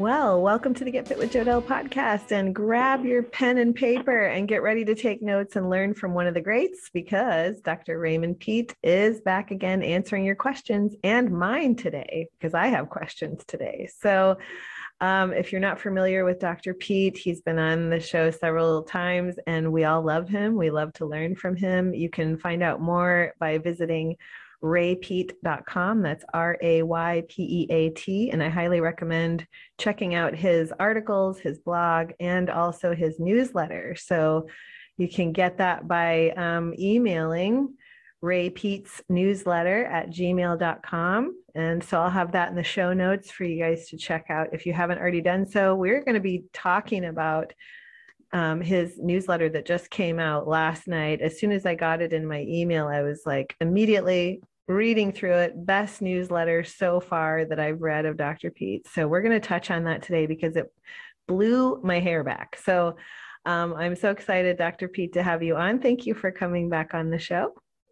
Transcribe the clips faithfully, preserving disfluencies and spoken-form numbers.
Well, welcome to the Get Fit with Jodelle podcast, and grab your pen and paper and get ready to take notes and learn from one of the greats, because Doctor Raymond Peat is back again answering your questions and mine today, because I have questions today. So um, if you're not familiar with Doctor Peat, he's been on the show several times and we all love him. We love to learn from him. You can find out more by visiting ray peat dot com. That's R A Y P E A T. And I highly recommend checking out his articles, his blog, and also his newsletter. So you can get that by um, emailing Ray Peat's newsletter at gmail dot com. And so I'll have that in the show notes for you guys to check out if you haven't already done so. We're going to be talking about Um, his newsletter that just came out last night. As soon as I got it in my email, I was like immediately reading through it. Best newsletter so far that I've read of Doctor Peat. So we're going to touch on that today because it blew my hair back. So um, I'm so excited, Doctor Peat, to have you on. Thank you for coming back on the show.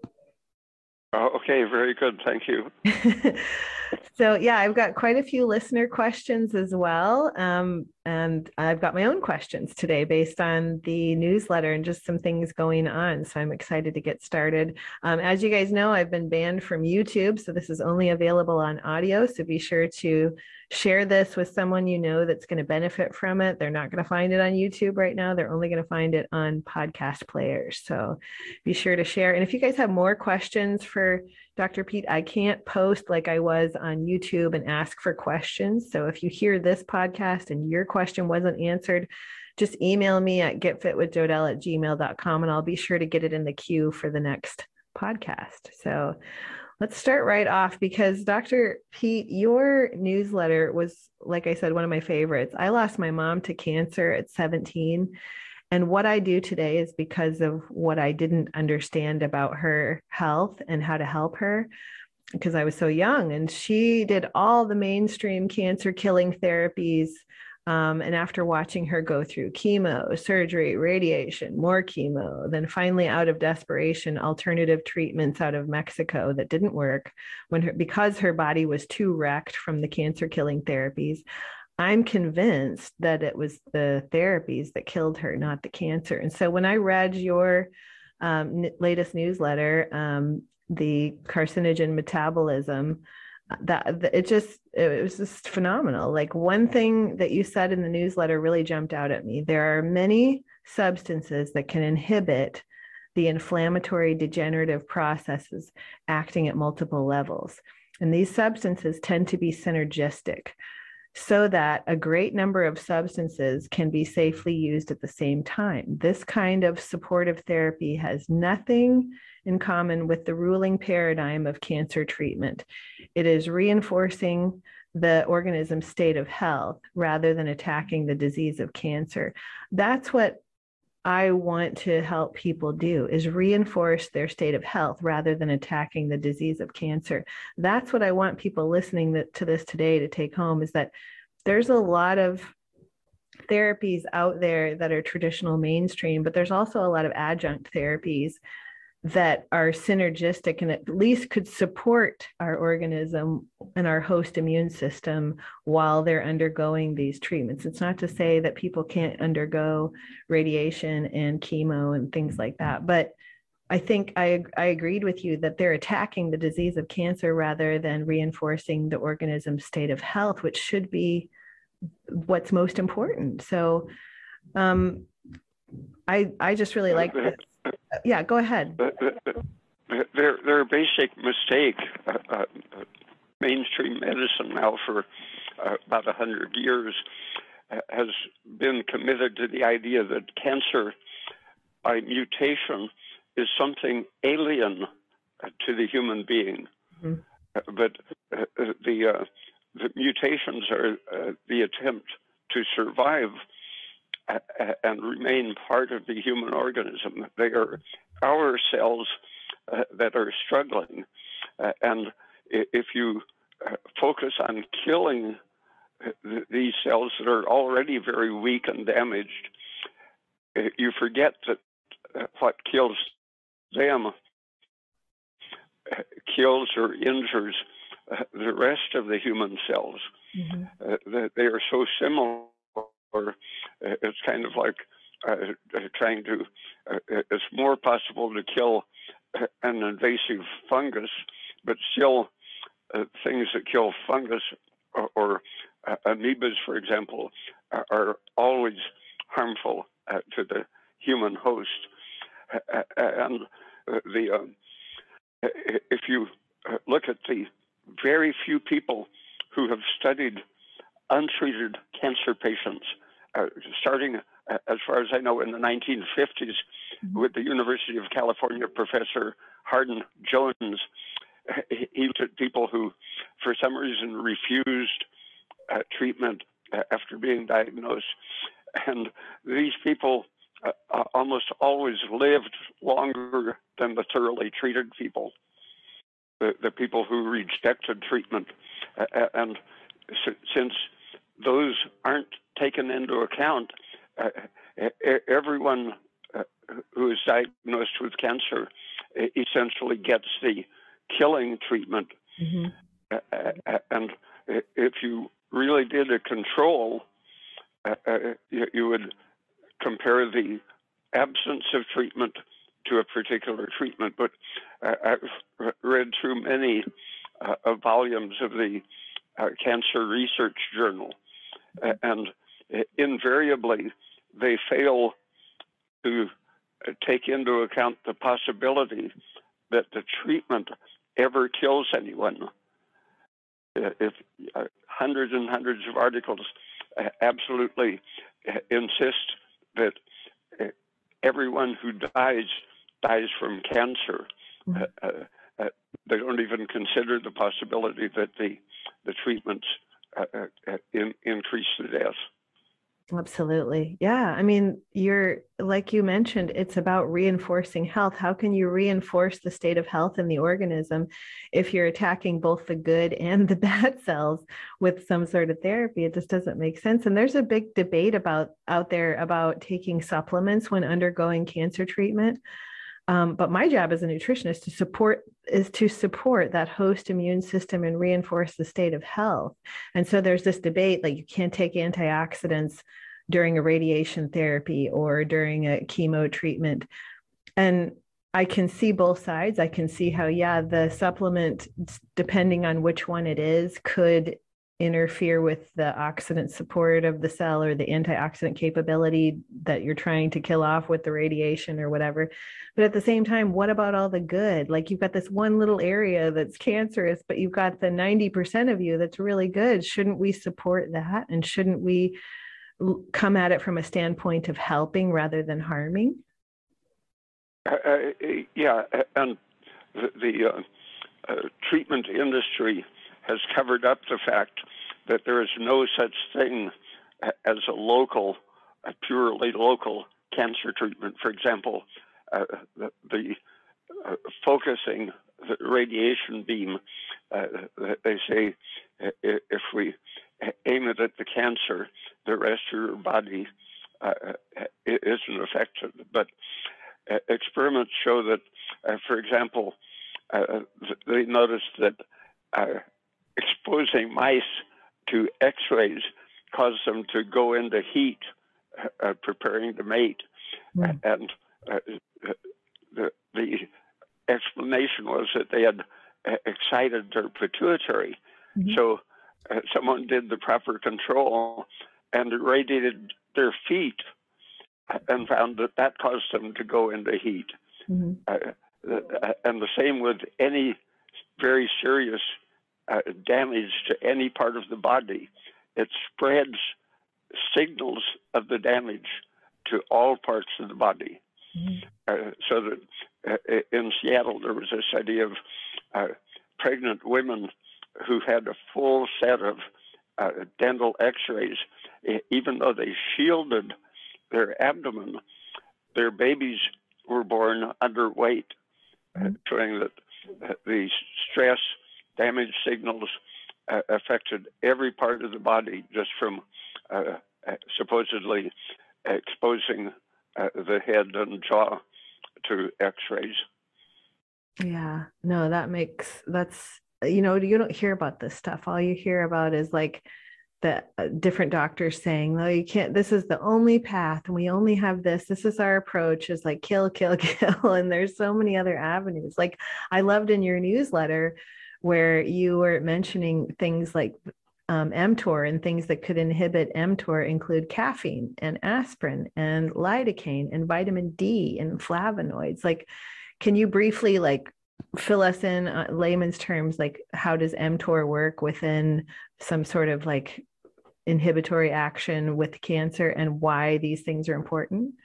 Oh, okay, very good. Thank you. So yeah, I've got quite a few listener questions as well. Um, and I've got my own questions today based on the newsletter and just some things going on. So I'm excited to get started. Um, as you guys know, I've been banned from YouTube, so this is only available on audio. So be sure to share this with someone you know that's going to benefit from it. They're not going to find it on YouTube right now. They're only going to find it on podcast players. So be sure to share. And if you guys have more questions for Doctor Peat, I can't post like I was on YouTube and ask for questions. So if you hear this podcast and your question wasn't answered, just email me at getfitwithjodelle at gmail dot com and I'll be sure to get it in the queue for the next podcast. So let's start right off, because Doctor Peat, your newsletter was, like I said, one of my favorites. I lost my mom to cancer at seventeen. And what I do today is because of what I didn't understand about her health and how to help her, because I was so young. And she did all the mainstream cancer killing therapies. Um, and after watching her go through chemo, surgery, radiation, more chemo, then finally out of desperation, alternative treatments out of Mexico that didn't work when her, because her body was too wrecked from the cancer killing therapies. I'm convinced that it was the therapies that killed her, not the cancer. And so when I read your um, n- latest newsletter, um, the carcinogen metabolism, that, that it just it was just phenomenal. Like, one thing that you said in the newsletter really jumped out at me. There are many substances that can inhibit the inflammatory degenerative processes acting at multiple levels. And these substances tend to be synergistic, so that a great number of substances can be safely used at the same time. This kind of supportive therapy has nothing in common with the ruling paradigm of cancer treatment. It is reinforcing the organism's state of health rather than attacking the disease of cancer. That's what I want to help people do, is reinforce their state of health rather than attacking the disease of cancer. That's what I want people listening to this today to take home, is that there's a lot of therapies out there that are traditional mainstream, but there's also a lot of adjunct therapies that are synergistic and at least could support our organism and our host immune system while they're undergoing these treatments. It's not to say that people can't undergo radiation and chemo and things like that, but I think I, I agreed with you that they're attacking the disease of cancer rather than reinforcing the organism's state of health, which should be what's most important. So um, I I just really like this. Yeah, go ahead. Their, their basic mistake, uh, uh, mainstream medicine now for uh, about one hundred years uh, has been committed to the idea that cancer by mutation is something alien to the human being. Mm-hmm. Uh, but uh, the, uh, the mutations are uh, the attempt to survive and remain part of the human organism. They are our cells uh, that are struggling. Uh, and if you uh, focus on killing th- these cells that are already very weak and damaged, uh, you forget that uh, what kills them uh, kills or injures uh, the rest of the human cells. Mm-hmm. Uh, they are so similar. It's kind of like uh, trying to, uh, it's more possible to kill an invasive fungus, but still uh, things that kill fungus or, or uh, amoebas, for example, are, are always harmful uh, to the human host. Uh, and uh, the uh, if you uh, look at the very few people who have studied untreated cancer patients, uh, starting, uh, as far as I know, in the nineteen fifties mm-hmm. with the University of California professor Hardin Jones. He, he looked at people who, for some reason, refused uh, treatment uh, after being diagnosed. And these people uh, uh, almost always lived longer than the thoroughly treated people, the, the people who rejected treatment. Uh, and s- since those aren't taken into account, uh, everyone uh, who is diagnosed with cancer essentially gets the killing treatment. Mm-hmm. Uh, and if you really did a control, uh, you, you would compare the absence of treatment to a particular treatment. But uh, I've read through many uh, volumes of the uh, Cancer Research Journal, uh, and invariably they fail to take into account the possibility that the treatment ever kills anyone. If uh, hundreds and hundreds of articles uh, absolutely uh, insist that uh, everyone who dies dies from cancer, mm-hmm. uh, uh, they don't even consider the possibility that the the treatments uh, uh, in, increase the death. Absolutely. Yeah. I mean, you're, like you mentioned, it's about reinforcing health. How can you reinforce the state of health in the organism if you're attacking both the good and the bad cells with some sort of therapy? It just doesn't make sense. And there's a big debate about out there about taking supplements when undergoing cancer treatment. Um, but my job as a nutritionist to support is to support that host immune system and reinforce the state of health. And so there's this debate, like you can't take antioxidants during a radiation therapy or during a chemo treatment. And I can see both sides. I can see how, yeah, the supplement, depending on which one it is, could interfere with the oxidant support of the cell or the antioxidant capability that you're trying to kill off with the radiation or whatever. But at the same time, what about all the good? Like you've got this one little area that's cancerous, but you've got the ninety percent of you that's really good. Shouldn't we support that? And shouldn't we come at it from a standpoint of helping rather than harming? Uh, uh, yeah, and the, the uh, uh, treatment industry has covered up the fact that there is no such thing as a local, a purely local cancer treatment. For example, uh, the, the uh, focusing the radiation beam, uh, they say if we aim it at the cancer, the rest of your body uh, isn't affected. But uh, experiments show that, uh, for example, uh, they noticed that uh, exposing mice to X-rays caused them to go into heat, uh, preparing to mate. Mm. And uh, the, the explanation was that they had excited their pituitary. Mm-hmm. So uh, someone did the proper control and irradiated their feet and found that that caused them to go into heat. Mm-hmm. Uh, and the same with any very serious Uh, damage to any part of the body. It spreads signals of the damage to all parts of the body. Mm-hmm. Uh, so that uh, in Seattle, there was a study of uh, pregnant women who had a full set of uh, dental x-rays. Even though they shielded their abdomen, their babies were born underweight, mm-hmm. uh, showing that uh, the stress damage signals uh, affected every part of the body just from uh, supposedly exposing uh, the head and jaw to x-rays. Yeah, no, that makes, that's you know, you don't hear about this stuff. All you hear about is like the uh, different doctors saying, no, you can't, this is the only path and we only have this. This is our approach, is like kill, kill, kill. And there's so many other avenues. Like I loved in your newsletter where you were mentioning things like um, mTOR, and things that could inhibit mTOR include caffeine and aspirin and lidocaine and vitamin D and flavonoids. Like, can you briefly like fill us in uh, layman's terms, like how does mTOR work within some sort of like inhibitory action with cancer, and why these things are important?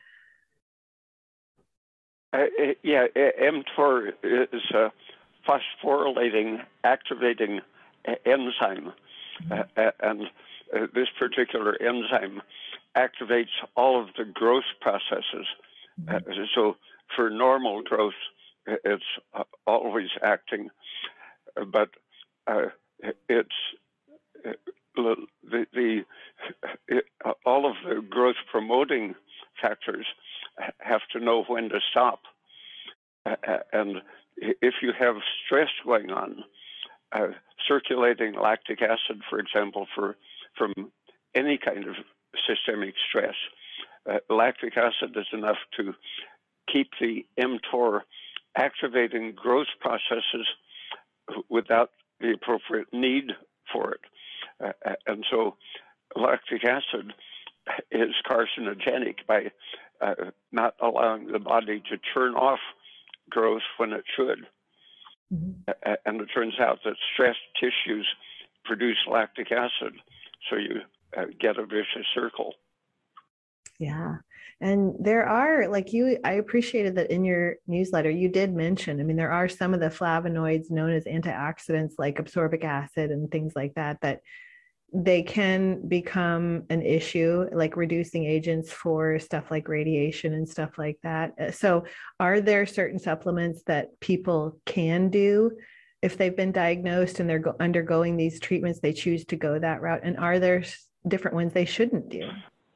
Uh, yeah, mTOR is a phosphorylating activating enzyme, mm-hmm. uh, and uh, this particular enzyme activates all of the growth processes. Mm-hmm. Uh, so for normal growth, it's uh, always acting, but uh, it's uh, the, the it, all of the growth promoting factors have to know when to stop. Uh, and if you have stress going on, uh, circulating lactic acid, for example, for from any kind of systemic stress, uh, lactic acid is enough to keep the mTOR activating growth processes without the appropriate need for it. Uh, and so lactic acid is carcinogenic by uh, not allowing the body to turn off growth when it should. Mm-hmm. Uh, and it turns out that stressed tissues produce lactic acid, so you uh, get a vicious circle. Yeah. And there are, like you, I appreciated that in your newsletter, you did mention, I mean, there are some of the flavonoids known as antioxidants like ascorbic acid and things like that, that they can become an issue, like reducing agents for stuff like radiation and stuff like that. So are there certain supplements that people can do if they've been diagnosed and they're go- undergoing these treatments, they choose to go that route? And are there different ones they shouldn't do?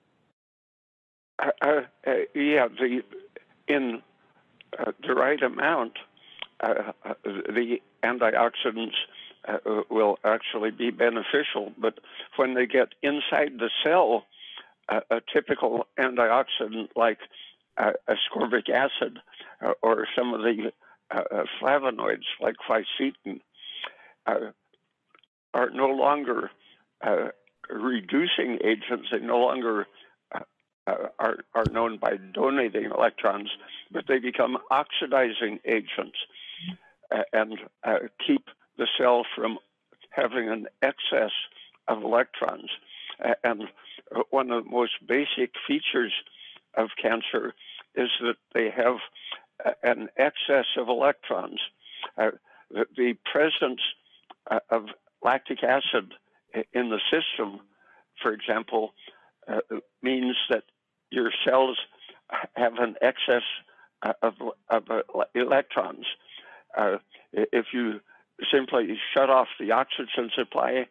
Uh, uh, yeah, the in uh, the right amount, uh, uh, the antioxidants uh, will actually be beneficial. But when they get inside the cell, uh, a typical antioxidant like uh, ascorbic acid uh, or some of the uh, flavonoids like fisetin uh, are no longer uh, reducing agents. They no longer Uh, are, are known by donating electrons, but they become oxidizing agents uh, and uh, keep the cell from having an excess of electrons. Uh, and one of the most basic features of cancer is that they have uh, an excess of electrons. Uh, the, the presence uh, of lactic acid in the system, for example, uh, means that your cells have an excess of, of uh, electrons. Uh, if you simply shut off the oxygen supply,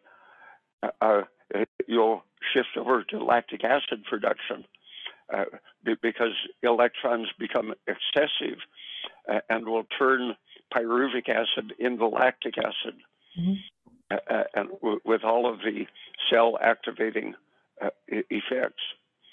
uh, you'll shift over to lactic acid production uh, because electrons become excessive uh, and will turn pyruvic acid into lactic acid. Mm-hmm. uh, and w- with all of the cell activating uh, effects.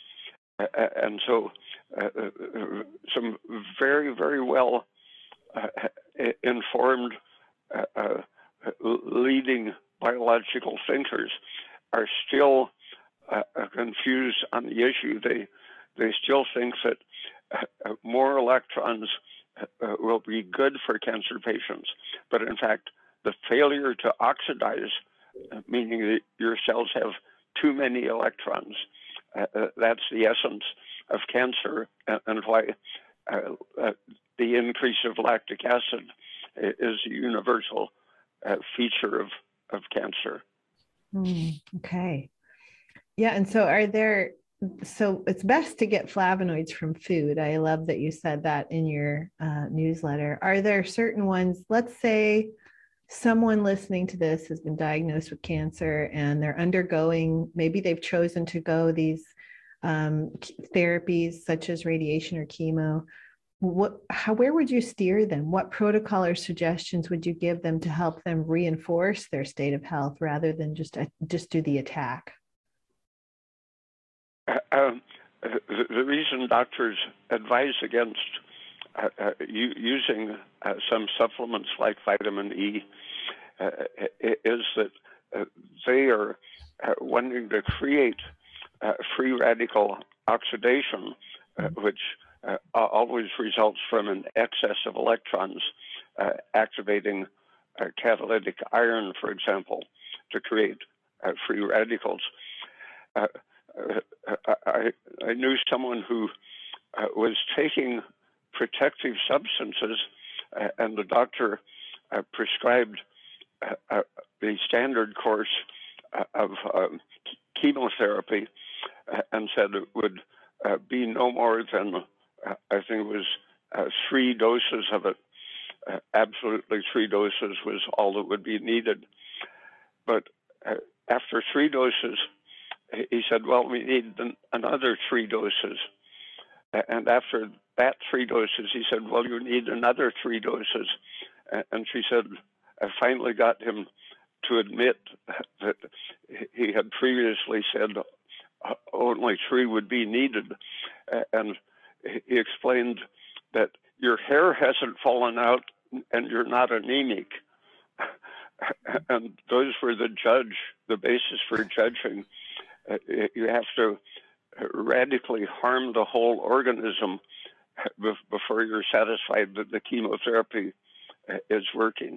Uh, and so uh, uh, some very, very well uh, informed uh, uh, leading biological thinkers are still uh, confused on the issue. They they still think that uh, more electrons uh, will be good for cancer patients. But in fact, the failure to oxidize, uh, meaning that your cells have too many electrons, Uh, uh, that's the essence of cancer, and, and why uh, uh, the increase of lactic acid is a universal uh, feature of, of cancer. Mm, okay. Yeah. And so are there, so it's best to get flavonoids from food. I love that you said that in your uh, newsletter. Are there certain ones, let's say someone listening to this has been diagnosed with cancer and they're undergoing, maybe they've chosen to go these um, therapies such as radiation or chemo. what, how, where would you steer them? What protocol or suggestions would you give them to help them reinforce their state of health rather than just uh, just do the attack? Uh, um, the, the reason doctors advise against uh, uh, u- using uh, some supplements like vitamin E uh, is that uh, they are uh, wanting to create uh, free radical oxidation, uh, which uh, always results from an excess of electrons uh, activating uh, catalytic iron, for example, to create uh, free radicals. Uh, uh, I, I knew someone who uh, was taking protective substances, uh, and the doctor uh, prescribed uh, uh, the standard course uh, of um, chemotherapy uh, and said it would uh, be no more than, uh, I think it was uh, three doses of it. Uh, absolutely three doses was all that would be needed. But uh, after three doses, he said, well, we need another three doses. And after that three doses, he said, well, you need another three doses. And she said, I finally got him to admit that he had previously said only three would be needed. And he explained that your hair hasn't fallen out and you're not anemic. And those were the judge, the basis for judging. Uh, you have to radically harm the whole organism before you're satisfied that the chemotherapy is working.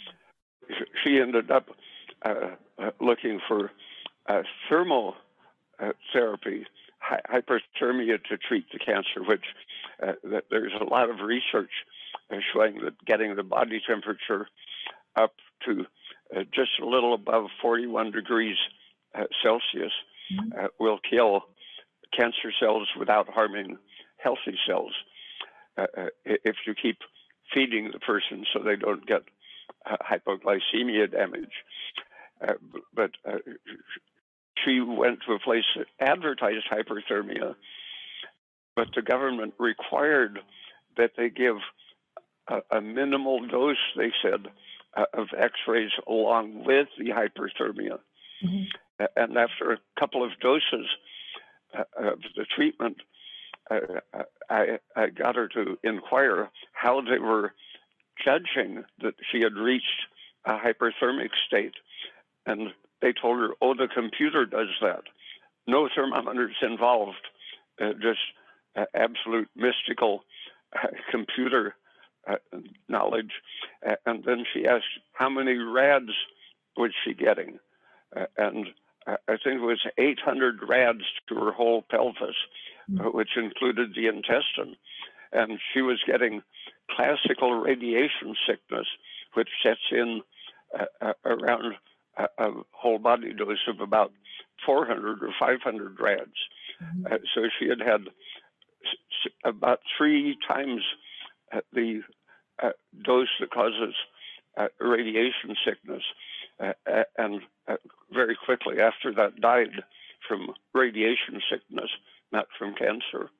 She ended up uh, looking for uh, thermal uh, therapy, hy- hyperthermia to treat the cancer, which uh, that there's a lot of research showing that getting the body temperature up to uh, just a little above forty-one degrees uh, Celsius uh, will kill cancer cells without harming healthy cells. Uh, uh, if you keep feeding the person so they don't get uh, hypoglycemia damage. Uh, but uh, she went to a place that advertised hyperthermia, but the government required that they give a, a minimal dose, they said, uh, of x-rays along with the hyperthermia. Mm-hmm. And after a couple of doses uh, of the treatment, uh, I, I got her to inquire how they were judging that she had reached a hyperthermic state. And they told her, oh, the computer does that. No thermometers involved, uh, just uh, absolute mystical uh, computer uh, knowledge. Uh, and then she asked, how many rads was she getting? Uh, and uh, I think it was eight hundred rads to her whole pelvis, uh, which included the intestine. And she was getting classical radiation sickness, which sets in uh, uh, around a, a whole body dose of about four hundred or five hundred rads. Mm-hmm. Uh, so she had had s- about three times uh, the uh, dose that causes uh, radiation sickness. Uh, and uh, very quickly after that died from radiation sickness, not from cancer.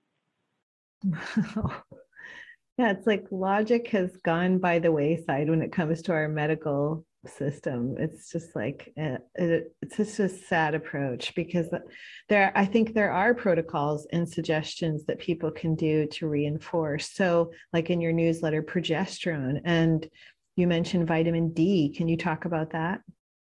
Yeah, it's like logic has gone by the wayside when it comes to our medical system. It's just like it, it, it's just a sad approach, because there, I think there are protocols and suggestions that people can do to reinforce. So, like in your newsletter, progesterone, and you mentioned vitamin D. Can you talk about that?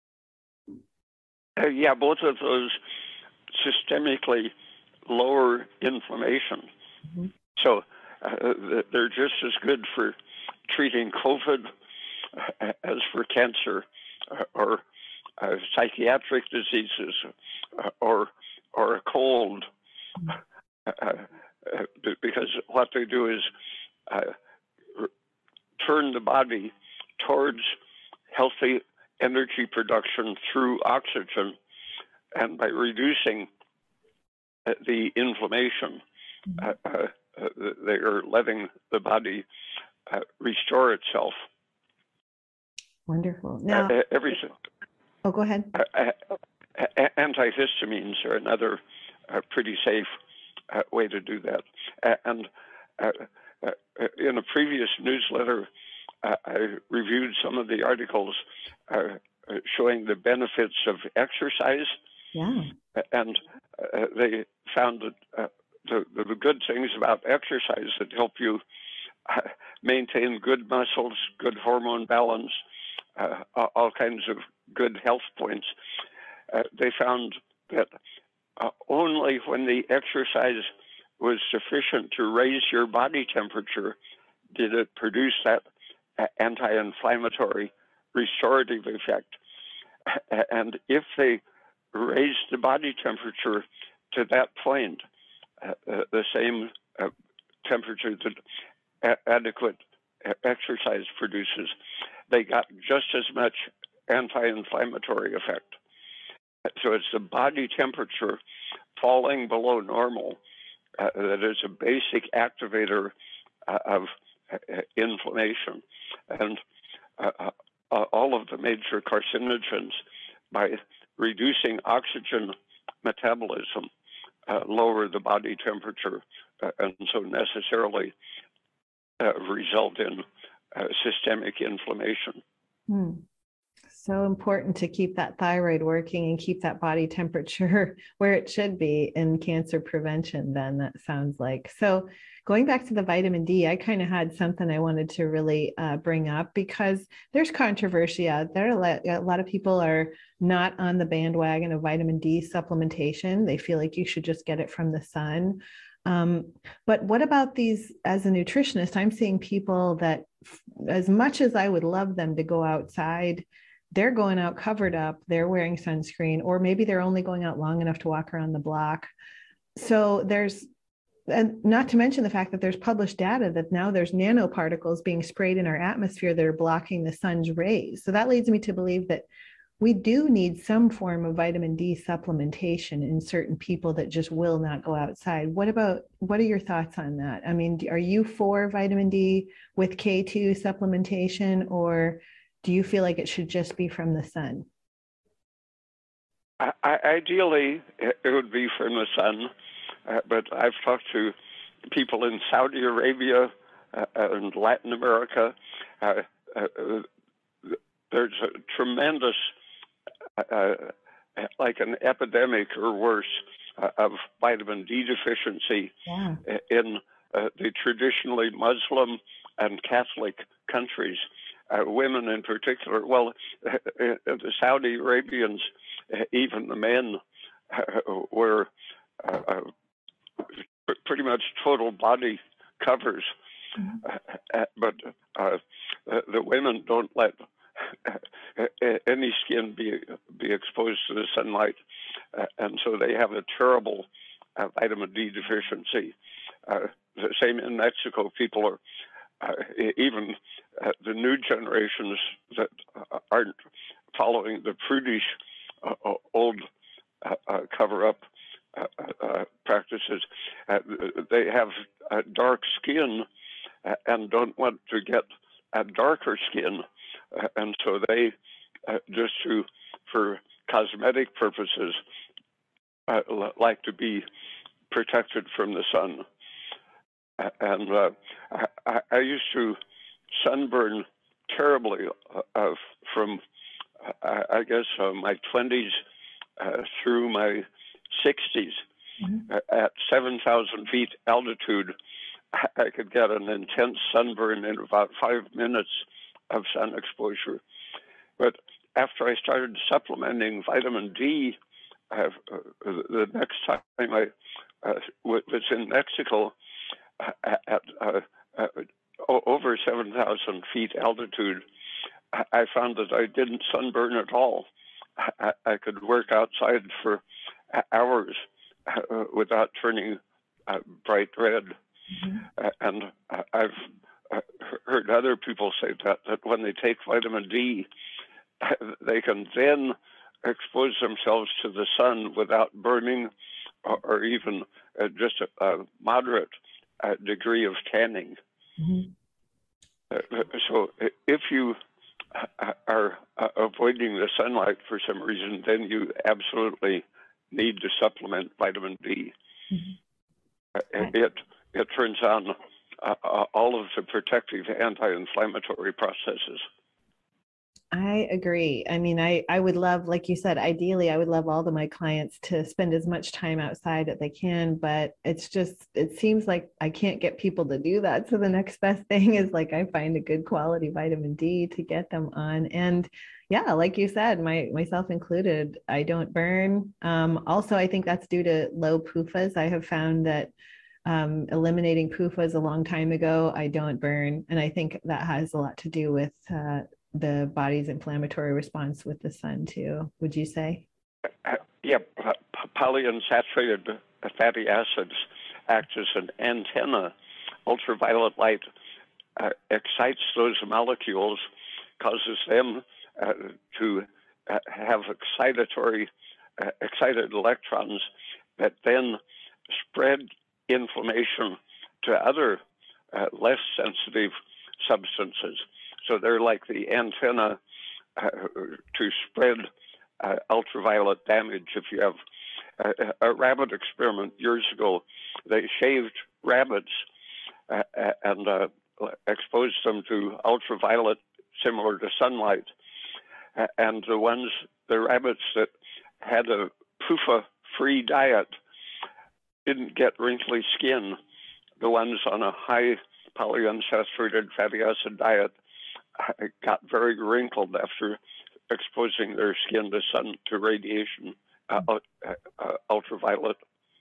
Uh, yeah, both of those systemically lower inflammation. Mm-hmm. So uh, they're just as good for treating COVID uh, as for cancer uh, or uh, psychiatric diseases uh, or or a cold, uh, uh, because what they do is uh, turn the body towards healthy energy production through oxygen, and by reducing uh, the inflammation, uh, uh, uh, they are letting the body uh, restore itself. Wonderful. Now, uh, everything. Oh, go ahead. Uh, uh, antihistamines are another uh, pretty safe uh, way to do that, uh, and uh, uh, in a previous newsletter, uh, I reviewed some of the articles uh, showing the benefits of exercise. Yeah. And uh, they found that uh, the, the good things about exercise that help you uh, maintain good muscles, good hormone balance, uh, all kinds of good health points. Uh, they found that uh, only when the exercise was sufficient to raise your body temperature did it produce that uh, anti-inflammatory restorative effect. And if they raised the body temperature to that point, uh, uh, the same uh, temperature that a- adequate exercise produces, they got just as much anti-inflammatory effect. So it's the body temperature falling below normal uh, that is a basic activator uh, of uh, inflammation. And uh, uh, all of the major carcinogens, by reducing oxygen metabolism, uh, lower the body temperature, uh, and so necessarily uh, result in uh, systemic inflammation. Hmm. So important to keep that thyroid working and keep that body temperature where it should be in cancer prevention, then, that sounds like. So going back to the vitamin D, I kind of had something I wanted to really uh, bring up, because there's controversy out there. A lot of people are not on the bandwagon of vitamin D supplementation. They feel like you should just get it from the sun. Um, but what about these, as a nutritionist, I'm seeing people that, as much as I would love them to go outside, they're going out covered up, they're wearing sunscreen, or maybe they're only going out long enough to walk around the block. So there's, and not to mention the fact that there's published data that now there's nanoparticles being sprayed in our atmosphere that are blocking the sun's rays. So that leads me to believe that we do need some form of vitamin D supplementation in certain people that just will not go outside. What about, what are your thoughts on that? I mean, are you for vitamin D with K two supplementation, or do you feel like it should just be from the sun? I, ideally, it would be from the sun, uh, but I've talked to people in Saudi Arabia uh, and Latin America. Uh, uh, there's a tremendous, uh, like an epidemic or worse, uh, of vitamin D deficiency yeah. in uh, the traditionally Muslim and Catholic countries. Uh, women in particular, well, uh, uh, the Saudi Arabians, uh, even the men, uh, were uh, uh, pretty much total body covers. Mm-hmm. uh, but uh, the women don't let any skin be be exposed to the sunlight, uh, and so they have a terrible uh, vitamin D deficiency. Uh, the same in Mexico. People are Uh, even uh, the new generations that uh, aren't following the prudish uh, old uh, uh, cover-up uh, uh, practices, uh, they have uh, dark skin uh, and don't want to get a darker skin, uh, and so they uh, just to for cosmetic purposes uh, like to be protected from the sun. And uh, I, I used to sunburn terribly uh, from, uh, I guess, uh, my twenties uh, through my sixties. Mm-hmm. Uh, at seven thousand feet altitude, I could get an intense sunburn in about five minutes of sun exposure. But after I started supplementing vitamin D, uh, the next time I uh, was in Mexico, at uh, uh, over seven thousand feet altitude, I found that I didn't sunburn at all. I, I could work outside for hours uh, without turning uh, bright red. Mm-hmm. Uh, and uh, I've uh, heard other people say that, that when they take vitamin D, they can then expose themselves to the sun without burning or, or even uh, just a, a moderate Uh, degree of tanning. Mm-hmm. Uh, so if you uh, are uh, avoiding the sunlight for some reason, then you absolutely need to supplement vitamin D. Mm-hmm. Uh, it it turns on uh, uh, all of the protective anti-inflammatory processes. I agree. I mean, I, I would love, like you said, ideally, I would love all of my clients to spend as much time outside that they can, but it's just, it seems like I can't get people to do that. So the next best thing is like, I find a good quality vitamin D to get them on. And yeah, like you said, my myself included, I don't burn. Um, also, I think that's due to low P U F As. I have found that um, eliminating P U F As a long time ago, I don't burn. And I think that has a lot to do with uh, the body's inflammatory response with the sun too, would you say? Uh, yeah, polyunsaturated fatty acids act as an antenna. Ultraviolet light uh, excites those molecules, causes them uh, to uh, have excitatory, uh, excited electrons that then spread inflammation to other uh, less sensitive substances. So they're like the antenna uh, to spread uh, ultraviolet damage. If you have a, a rabbit experiment years ago, they shaved rabbits uh, and uh, exposed them to ultraviolet similar to sunlight. Uh, and the ones, the rabbits that had a P U F A-free diet didn't get wrinkly skin. The ones on a high polyunsaturated fatty acid diet got very wrinkled after exposing their skin to sun, to radiation, uh, uh, uh, ultraviolet.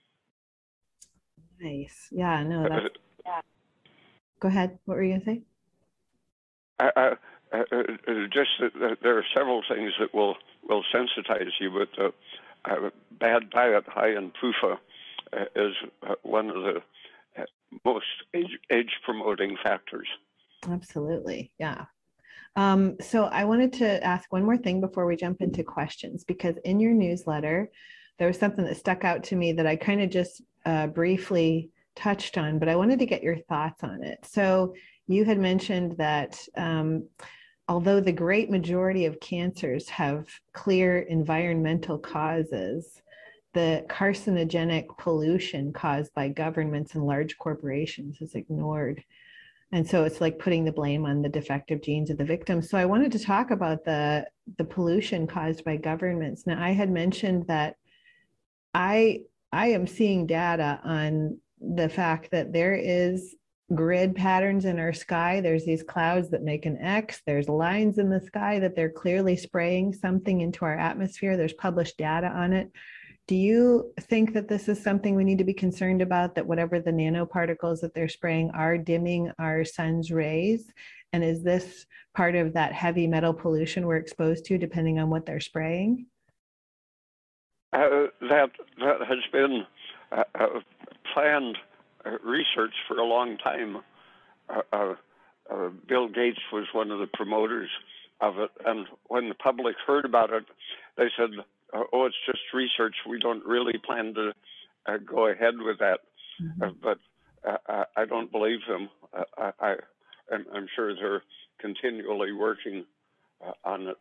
Nice. Yeah, no, that's, uh, yeah. Go ahead. What were you going to say? Uh, uh, uh, just that there are several things that will, will sensitize you, but uh, uh, bad diet high in P U F A uh, is uh, one of the uh, most age, age-promoting factors. Absolutely. Yeah. Um, so I wanted to ask one more thing before we jump into questions, because in your newsletter, there was something that stuck out to me that I kind of just uh, briefly touched on, but I wanted to get your thoughts on it. So you had mentioned that um, although the great majority of cancers have clear environmental causes, the carcinogenic pollution caused by governments and large corporations is ignored. And so it's like putting the blame on the defective genes of the victims. So I wanted to talk about the, the pollution caused by governments. Now, I had mentioned that I, I am seeing data on the fact that there is grid patterns in our sky. There's these clouds that make an X. There's lines in the sky that they're clearly spraying something into our atmosphere. There's published data on it. Do you think that this is something we need to be concerned about, that whatever the nanoparticles that they're spraying are dimming our sun's rays? And is this part of that heavy metal pollution we're exposed to depending on what they're spraying? Uh, that, that has been uh, uh, planned uh, research for a long time. Uh, uh, uh, Bill Gates was one of the promoters of it. And when the public heard about it, they said, Uh, oh, it's just research. We don't really plan to uh, go ahead with that. Mm-hmm. uh, but uh, I don't believe them. Uh, I, I, I'm, I'm sure they're continually working uh, on it.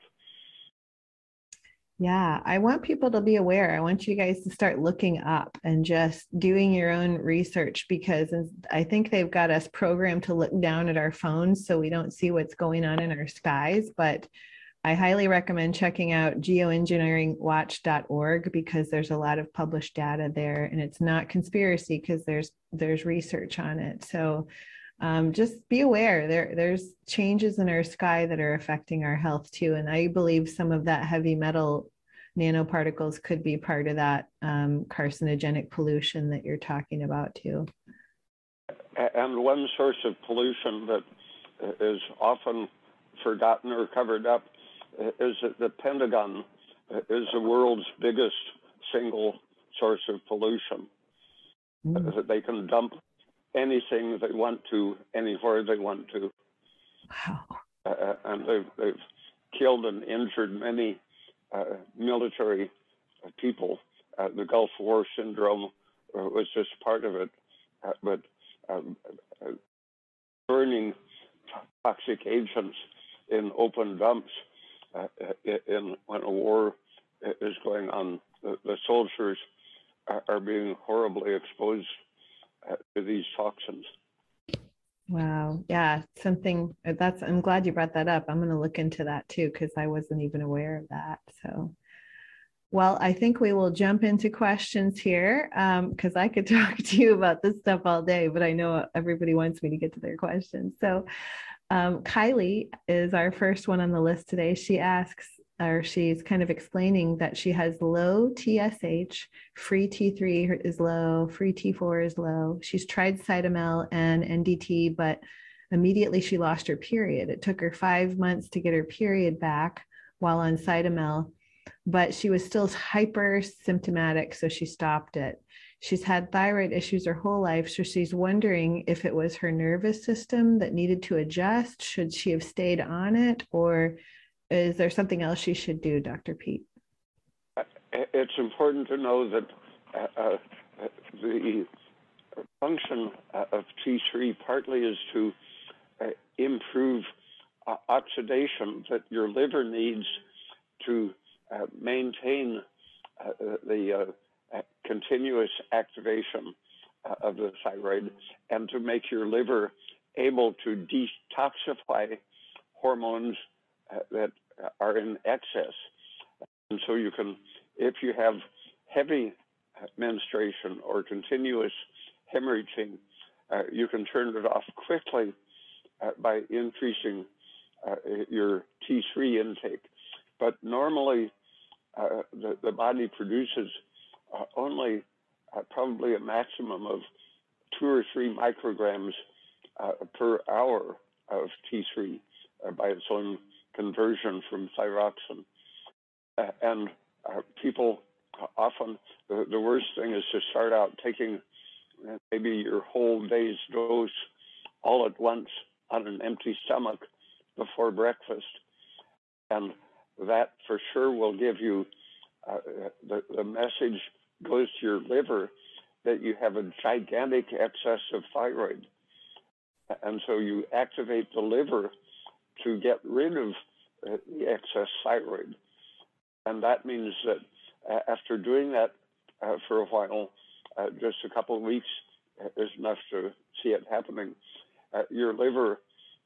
Yeah, I want people to be aware. I want you guys to start looking up and just doing your own research, because I think they've got us programmed to look down at our phones so we don't see what's going on in our skies. But I highly recommend checking out geoengineering watch dot org, because there's a lot of published data there, and it's not conspiracy because there's there's research on it. So um, just be aware there there's changes in our sky that are affecting our health too. And I believe some of that heavy metal nanoparticles could be part of that um, carcinogenic pollution that you're talking about too. And one source of pollution that is often forgotten or covered up is that the Pentagon is the world's biggest single source of pollution. Mm. That they can dump anything they want to, anywhere they want to. Wow. Uh, and they've, they've killed and injured many uh, military people. Uh, the Gulf War syndrome was just part of it. Uh, but um, uh, burning toxic agents in open dumps Uh, in when a war is going on, the, the soldiers are, are being horribly exposed uh, to these toxins. Wow. Yeah, something uh, that's, I'm glad you brought that up. I'm going to look into that too, because I wasn't even aware of that. So, well, I think we will jump into questions here because um, I could talk to you about this stuff all day, but I know everybody wants me to get to their questions. So, um, Kylie is our first one on the list today. She asks, or she's kind of explaining that she has low T S H, free T three is low, free T four is low. She's tried Cytomel and N D T, but immediately she lost her period. It took her five months to get her period back while on Cytomel, but she was still hyper symptomatic, so she stopped it. She's had thyroid issues her whole life, so she's wondering if it was her nervous system that needed to adjust. Should she have stayed on it, or is there something else she should do, Doctor Pete? It's important to know that uh, uh, the function of T three partly is to uh, improve uh, oxidation that your liver needs to uh, maintain uh, the uh, continuous activation uh, of the thyroid and to make your liver able to detoxify hormones uh, that are in excess. And so you can, if you have heavy menstruation or continuous hemorrhaging, uh, you can turn it off quickly uh, by increasing uh, your T three intake. But normally, uh, the, the body produces uh, only uh, probably a maximum of two or three micrograms uh, per hour of T three uh, by its own conversion from thyroxine. Uh, and uh, people uh, often, the, the worst thing is to start out taking uh, maybe your whole day's dose all at once on an empty stomach before breakfast. And that for sure will give you, uh, the, the message goes to your liver that you have a gigantic excess of thyroid. And so you activate the liver to get rid of uh, the excess thyroid. And that means that uh, after doing that uh, for a while, uh, just a couple of weeks is enough to see it happening. Uh, your liver,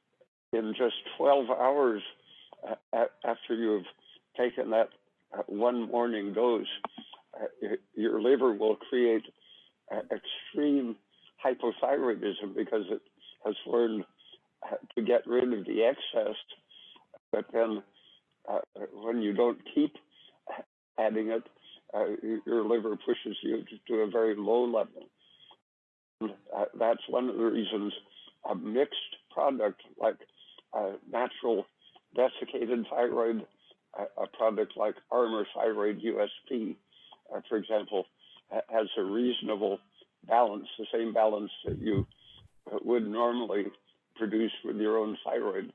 in just twelve hours uh, after you've taken that uh, one morning dose, uh, your liver will create uh, extreme hypothyroidism because it has learned uh, to get rid of the excess. But then uh, when you don't keep adding it, uh, your liver pushes you to a very low level. And, uh, that's one of the reasons a mixed product like uh, natural desiccated thyroid, uh, a product like Armour Thyroid U S P, uh, for example, has a reasonable balance, the same balance that you would normally produce with your own thyroid,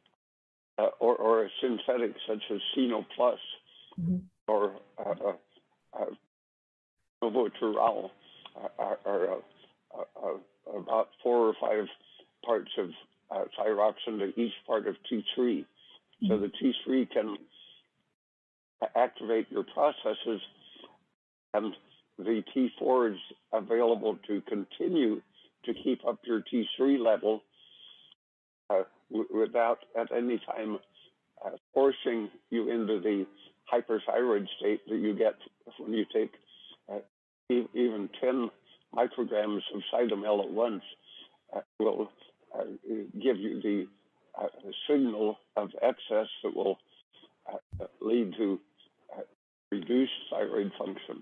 uh, or, or a synthetic such as Seno Plus, mm-hmm. or uh, uh, uh, Novotural, uh, are, are uh, uh, about four or five parts of uh, thyroxine to each part of T three. Mm-hmm. So the T three can activate your processes, and the T four is available to continue to keep up your T three level uh, w- without at any time uh, forcing you into the hyperthyroid state that you get when you take uh, e- even ten micrograms of Cytomel at once uh, will uh, give you the uh, signal of excess that will uh, lead to uh, reduced thyroid function.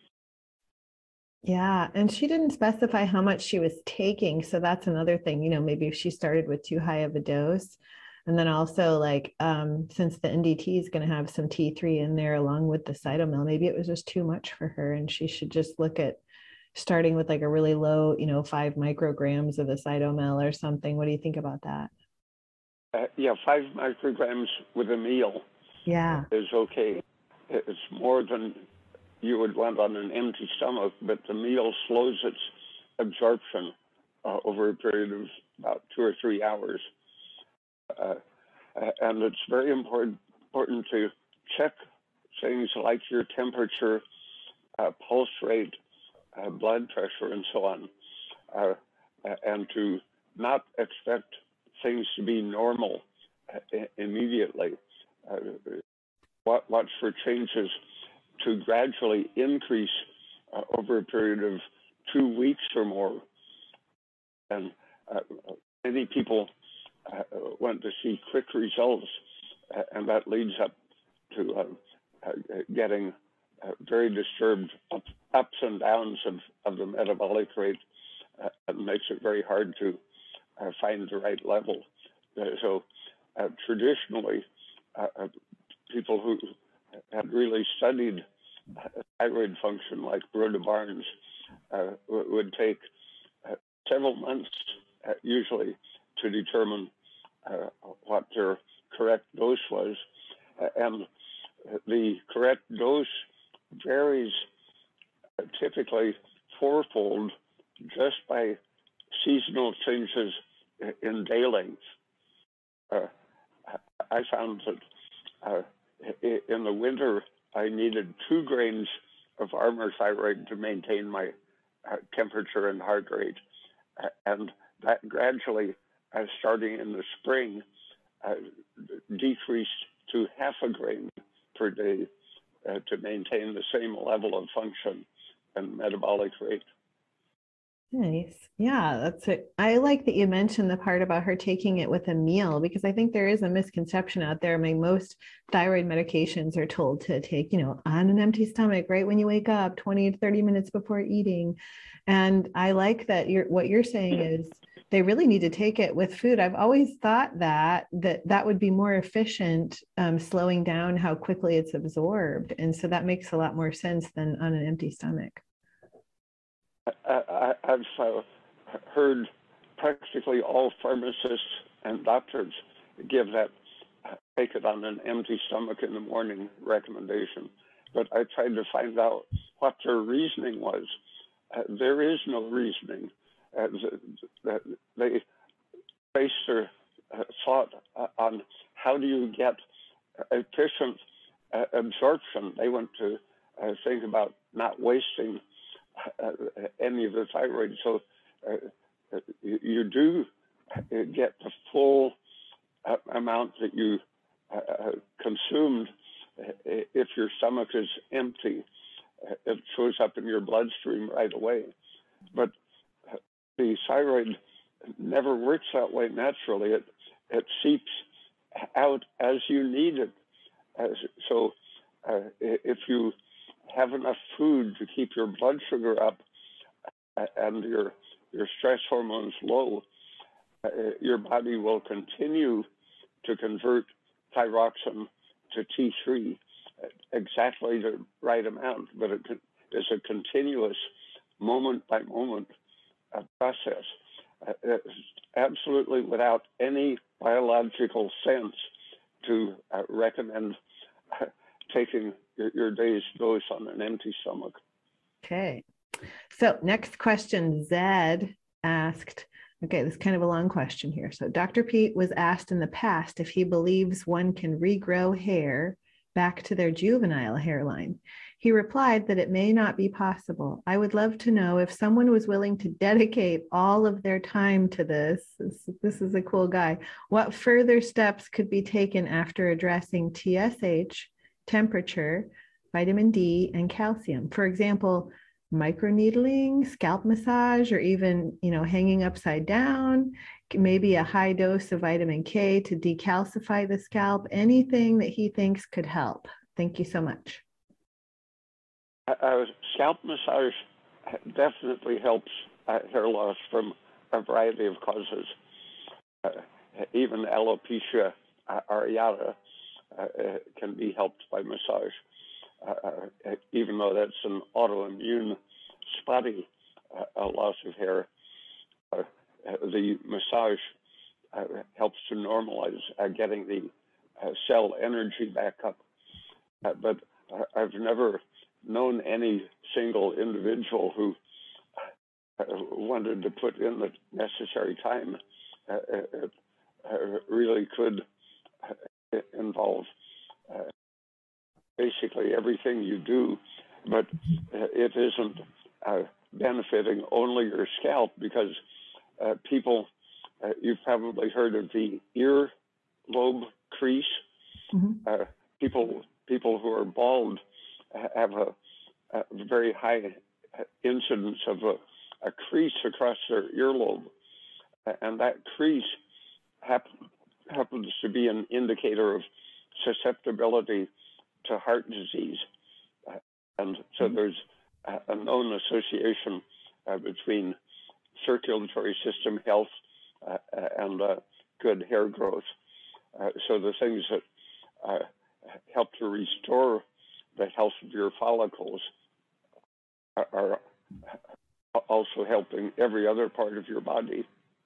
Yeah, and she didn't specify how much she was taking, so that's another thing. You know, maybe if she started with too high of a dose, and then also like um, since the N D T is going to have some T three in there along with the Cytomel, maybe it was just too much for her, and she should just look at starting with like a really low, you know, five micrograms of the Cytomel or something. What do you think about that? Uh, yeah, five micrograms with a meal. Yeah, is okay. It's more than you would want on an empty stomach, but the meal slows its absorption uh, over a period of about two or three hours. Uh, and it's very important, important to check things like your temperature, uh, pulse rate, uh, blood pressure, and so on, uh, and to not expect things to be normal uh, immediately. Uh, watch for changes to gradually increase uh, over a period of two weeks or more. And uh, many people uh, want to see quick results, uh, and that leads up to uh, uh, getting uh, very disturbed up, ups and downs of, of the metabolic rate. Uh, it makes it very hard to uh, find the right level. Uh, so uh, traditionally, uh, uh, people who had really studied thyroid function, like Rhoda Barnes, uh, would take uh, several months, uh, usually, to determine uh, what their correct dose was. Uh, and the correct dose varies uh, typically fourfold just by seasonal changes in day length. Uh, I found that uh, in the winter, I needed two grains of Armour thyroid to maintain my uh, temperature and heart rate. Uh, and that gradually, uh, starting in the spring, uh, decreased to half a grain per day uh, to maintain the same level of function and metabolic rate. Nice. Yeah, that's it. I like that you mentioned the part about her taking it with a meal, because I think there is a misconception out there. I mean, most thyroid medications are told to take, you know, on an empty stomach right when you wake up, twenty to thirty minutes before eating. And I like that you're what you're saying is they really need to take it with food. I've always thought that that that would be more efficient, um, slowing down how quickly it's absorbed. And so that makes a lot more sense than on an empty stomach. I, I've uh, heard practically all pharmacists and doctors give that uh, take it on an empty stomach in the morning recommendation. But I tried to find out what their reasoning was. Uh, there is no reasoning. Uh, the, they base their uh, thought on how do you get efficient uh, absorption. They want to uh, think about not wasting Uh, any of the thyroid. So uh, you, you do get the full uh, amount that you uh, consumed. If your stomach is empty, it shows up in your bloodstream right away. But the thyroid never works that way naturally. It, it seeps out as you need it. As, so uh, if you have enough food to keep your blood sugar up and your your stress hormones low, uh, your body will continue to convert thyroxine to T three exactly the right amount, but it is a continuous moment by moment uh, process. Uh, it's absolutely without any biological sense to uh, recommend uh, taking your, your day's dose on an empty stomach. Okay. So next question, Zed asked, okay, this is kind of a long question here. So Doctor Pete was asked in the past if he believes one can regrow hair back to their juvenile hairline. He replied that it may not be possible. I would love to know if someone was willing to dedicate all of their time to this. This, this is a cool guy. What further steps could be taken after addressing T S H, temperature, vitamin D, and calcium? For example, microneedling, scalp massage, or even, you know, hanging upside down, maybe a high dose of vitamin K to decalcify the scalp, anything that he thinks could help. Thank you so much. Uh, scalp massage definitely helps uh, hair loss from a variety of causes. Uh, even alopecia areata uh, can be helped by massage. Uh, even though that's an autoimmune spotty uh, loss of hair, uh, the massage uh, helps to normalize uh, getting the uh, cell energy back up. Uh, but uh, I've never known any single individual who uh, wanted to put in the necessary time. Uh, it uh, really could uh, involve uh, basically everything you do, but uh, it isn't uh, benefiting only your scalp, because uh, people uh, you've probably heard of the ear lobe crease. Mm-hmm. Uh, people people who are bald have a, a very high incidence of a, a crease across their earlobe, and that crease happen, happens to be an indicator of susceptibility to heart disease. Uh, and so mm-hmm. there's a, a known association uh, between circulatory system health uh, and uh, good hair growth. Uh, so the things that uh, help to restore the health of your follicles are, are also helping every other part of your body.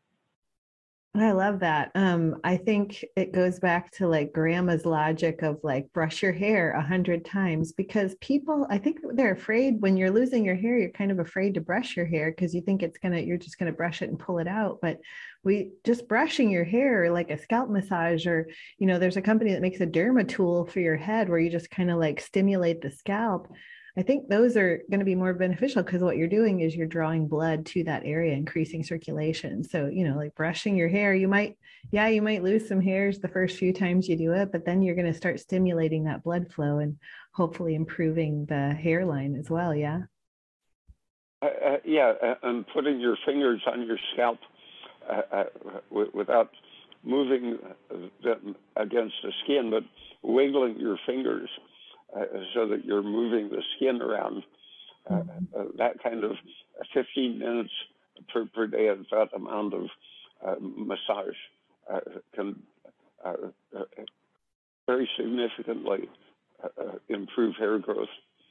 I love that. Um, I think it goes back to like grandma's logic of like brush your hair a hundred times, because people, I think they're afraid when you're losing your hair, you're kind of afraid to brush your hair because you think it's gonna, you're just gonna brush it and pull it out. But we just brushing your hair like a scalp massage, or, you know, there's a company that makes a derma tool for your head where you just kind of like stimulate the scalp. I think those are going to be more beneficial because what you're doing is you're drawing blood to that area, increasing circulation. So, you know, like brushing your hair, you might, yeah, you might lose some hairs the first few times you do it, but then you're going to start stimulating that blood flow and hopefully improving the hairline as well. Yeah. Uh, uh, yeah. Uh, and putting your fingers on your scalp uh, uh, w- without moving them against the skin, but wiggling your fingers. Uh, so that you're moving the skin around, uh, uh, that kind of fifteen minutes per, per day of that amount of uh, massage uh, can uh, uh, very significantly uh, improve hair growth.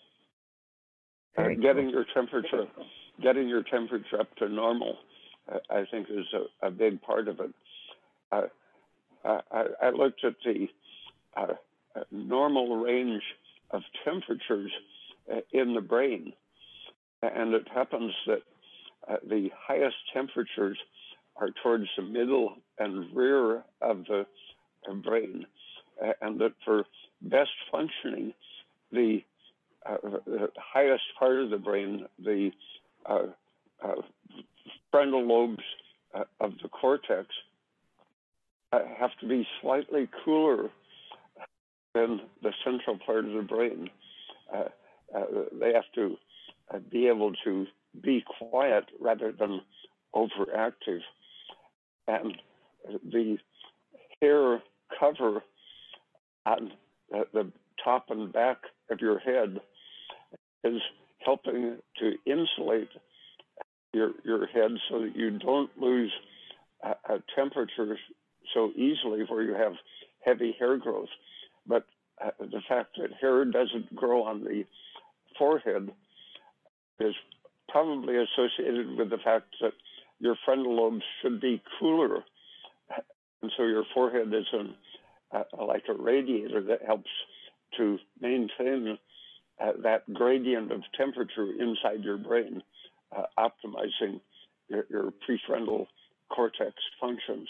Uh, getting cool. your temperature, getting your temperature up to normal, uh, I think is a, a big part of it. Uh, I, I looked at the uh, normal range of temperatures uh, in the brain. And it happens that uh, the highest temperatures are towards the middle and rear of the uh, brain. Uh, and that for best functioning, the, uh, the highest part of the brain, the uh, uh, frontal lobes uh, of the cortex, uh, have to be slightly cooler than the central part of the brain. Uh, uh, they have to uh, be able to be quiet rather than overactive. And the hair cover on the, the top and back of your head is helping to insulate your, your head so that you don't lose uh, a temperature so easily where you have heavy hair growth. But uh, the fact that hair doesn't grow on the forehead is probably associated with the fact that your frontal lobes should be cooler. And so your forehead is an, uh, like a radiator that helps to maintain uh, that gradient of temperature inside your brain, uh, optimizing your, your prefrontal cortex functions.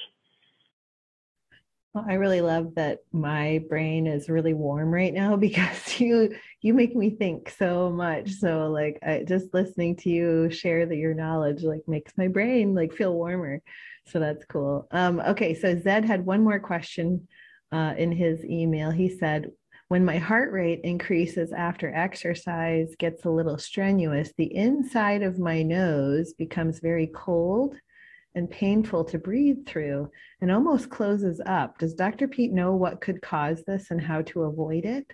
Well, I really love that my brain is really warm right now because you you make me think so much. So like I, just listening to you share that your knowledge like makes my brain like feel warmer. So that's cool. Um, okay, so Zed had one more question uh, in his email. He said, when my heart rate increases after exercise, gets a little strenuous, the inside of my nose becomes very cold and painful to breathe through and almost closes up. Does Doctor Pete know what could cause this and how to avoid it?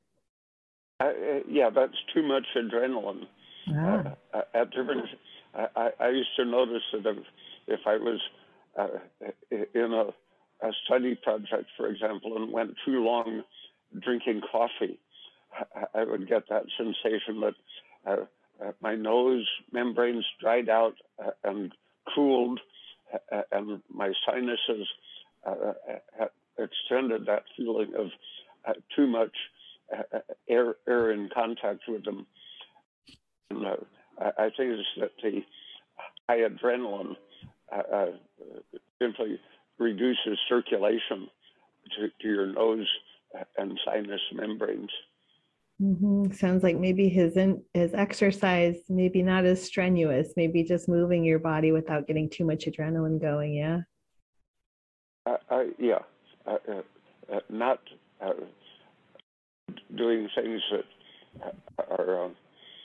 Uh, yeah, that's too much adrenaline. Ah. Uh, at different, I, I used to notice that if, if I was uh, in a, a study project, for example, and went too long drinking coffee, I, I would get that sensation that uh, uh, my nose membranes dried out uh, and cooled, uh, and my sinuses uh, extended that feeling of uh, too much uh, air, air in contact with them. And, uh, I think it's that the high adrenaline uh, uh, simply reduces circulation to, to your nose and sinus membranes. Mm-hmm. Sounds like maybe his in, his exercise, maybe not as strenuous, maybe just moving your body without getting too much adrenaline going. Yeah. uh, uh, yeah, uh, uh, uh, not uh, doing things that are uh,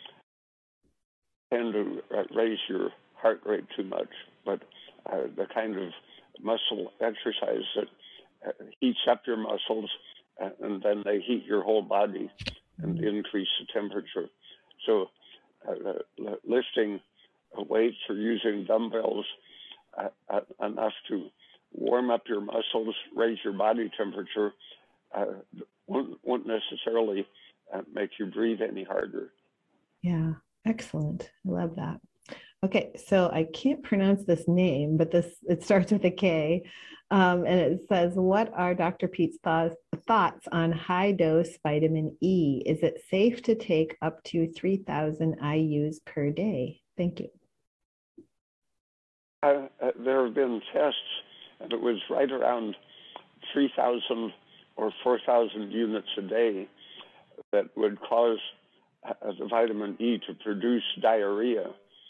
tend to raise your heart rate too much, but uh, the kind of muscle exercise that uh, heats up your muscles uh, and then they heat your whole body and Mm. increase the temperature. So uh, lifting weights or using dumbbells uh, uh, enough to warm up your muscles, raise your body temperature, uh, won't, won't necessarily uh, make you breathe any harder. Yeah, excellent. I love that. Okay, so I can't pronounce this name, but this it starts with a K, um, and it says, "What are Doctor Pete's thoughts thoughts on high dose vitamin E? Is it safe to take up to three thousand I U's per day? Thank you." Uh, uh, there have been tests, and it was right around three thousand or four thousand units a day that would cause uh, the vitamin E to produce diarrhea.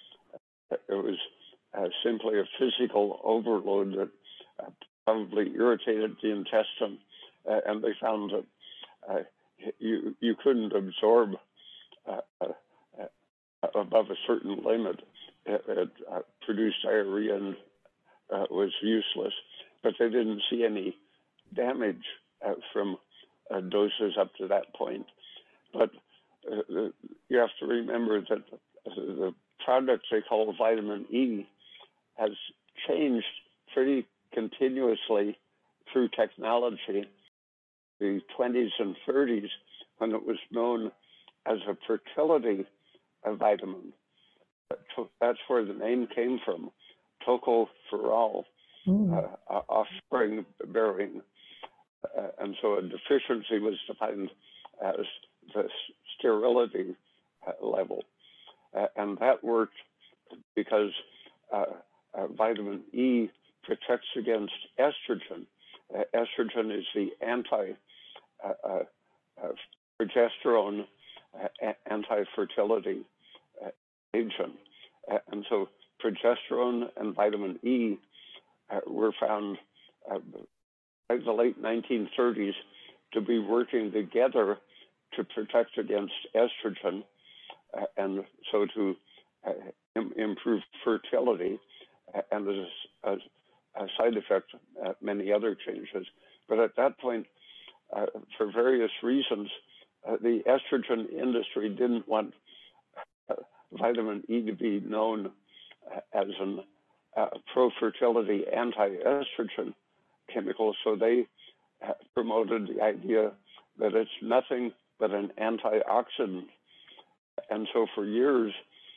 It was uh, simply a physical overload that uh, probably irritated the intestine, uh, and they found that uh, you you couldn't absorb uh, uh, above a certain limit. It, it uh, produced diarrhea and uh, was useless, but they didn't see any damage uh, from uh, doses up to that point. But uh, you have to remember that the product they call vitamin E has changed pretty continuously through technology. The twenties and thirties, when it was known as a fertility vitamin. That's where the name came from, tocopherol, Mm. uh, offspring bearing. Uh, and so a deficiency was defined as the sterility uh, level. Uh, and that worked because uh, uh, vitamin E protects against estrogen. Uh, estrogen is the anti uh, uh, uh, progesterone uh, anti-fertility uh, agent. Uh, and so progesterone and vitamin E uh, were found uh, by the late nineteen thirties to be working together to protect against estrogen uh, and so to uh, im- improve fertility uh, and as a, a side effect, uh, many other changes. But at that point, uh, for various reasons, uh, the estrogen industry didn't want uh, vitamin E to be known uh, as an uh, pro-fertility anti-estrogen chemical, so they uh, promoted the idea that it's nothing but an antioxidant. And so for years,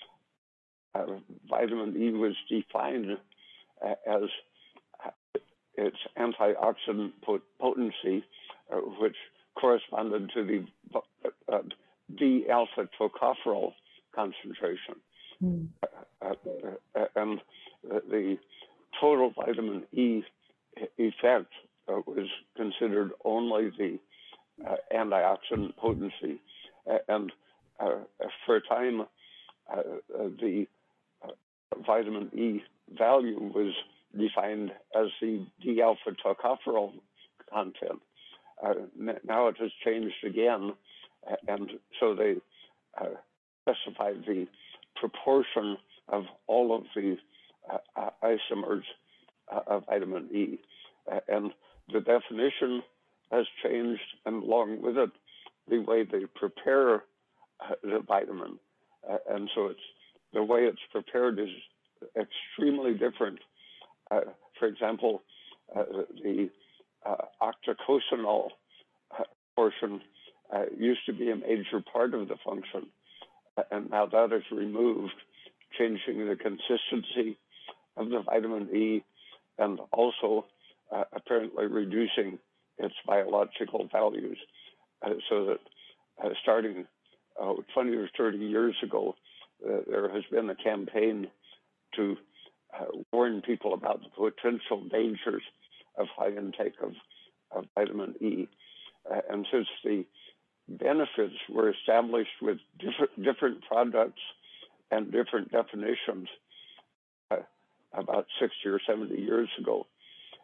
uh, vitamin E was defined uh, as uh, its antioxidant pot- potency, uh, which corresponded to the uh, D-alpha tocopherol concentration. Mm. Uh, uh, and the total vitamin E effect uh, was considered only the uh, antioxidant potency. Uh, and uh, for a time, uh, the uh, vitamin E value was defined as the D-alpha tocopherol content. Uh, now it has changed again, and so they uh, specified the proportion of all of the uh, isomers uh, of vitamin E. Uh, and the definition has changed, and along with it, the way they prepare uh, the vitamin. Uh, and so it's the way it's prepared is extremely different. Uh, for example, uh, the uh, octocosanol uh, portion uh, used to be a major part of the function, and now that is removed, changing the consistency of the vitamin E and also uh, apparently reducing its biological values. Uh, so that uh, starting uh, twenty or thirty years ago, uh, there has been a campaign to uh, warn people about the potential dangers of high intake of, of vitamin E. Uh, and since the benefits were established with different, different products and different definitions uh, about sixty or seventy years ago,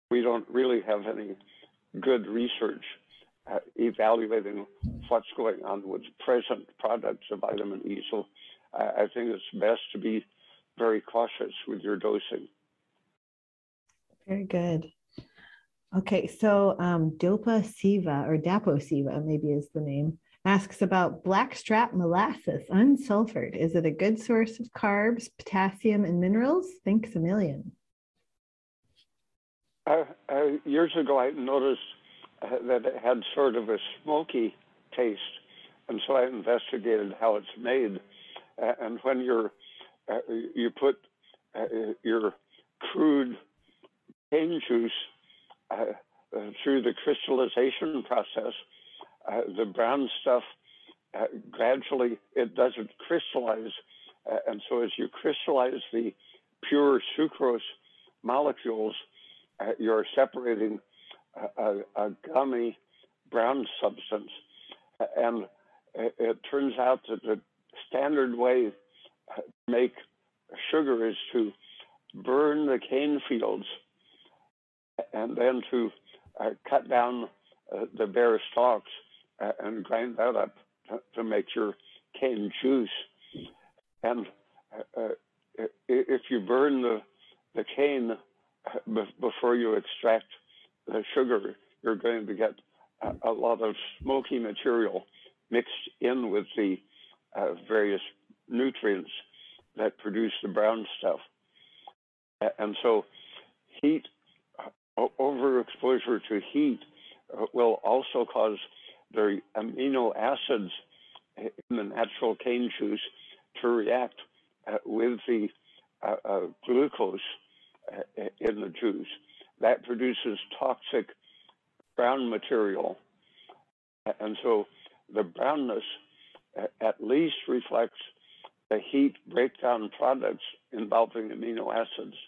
we don't really have any good research uh, evaluating what's going on with present products of vitamin E. So uh, I think it's best to be very cautious with your dosing. Very good. Okay, so um, Dopa Siva, or Dapo Siva, maybe is the name, asks about blackstrap molasses, unsulfured. Is it a good source of carbs, potassium, and minerals? Thanks a million. Uh, uh, years ago, I noticed uh, that it had sort of a smoky taste, and so I investigated how it's made. Uh, and when you're uh, you put uh, your crude cane juice uh, uh, through the crystallization process, uh, the brown stuff uh, gradually it doesn't crystallize, uh, and so as you crystallize the pure sucrose molecules, uh, you're separating a, a, a gummy brown substance, and it, it turns out that the standard way to make sugar is to burn the cane fields and then to uh, cut down uh, the bare stalks uh, and grind that up to, to make your cane juice. And uh, uh, if you burn the, the cane uh, before you extract the sugar, you're going to get a, a lot of smoky material mixed in with the uh, various nutrients that produce the brown stuff. And so heat, uh, overexposure to heat uh, will also cause the amino acids in the natural cane juice to react uh, with the uh, uh, glucose uh, in the juice. That produces toxic brown material. And so the brownness uh, at least reflects the heat breakdown products involving amino acids,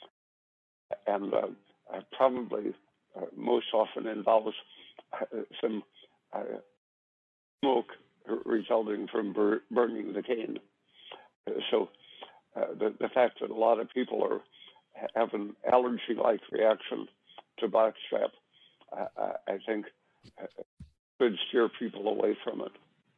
and uh, uh, probably uh, most often involves uh, some uh, smoke resulting from bur burning the cane. Uh, so uh, the, the fact that a lot of people are have an allergy-like reaction to blackstrap, uh, I think uh, could steer people away from it.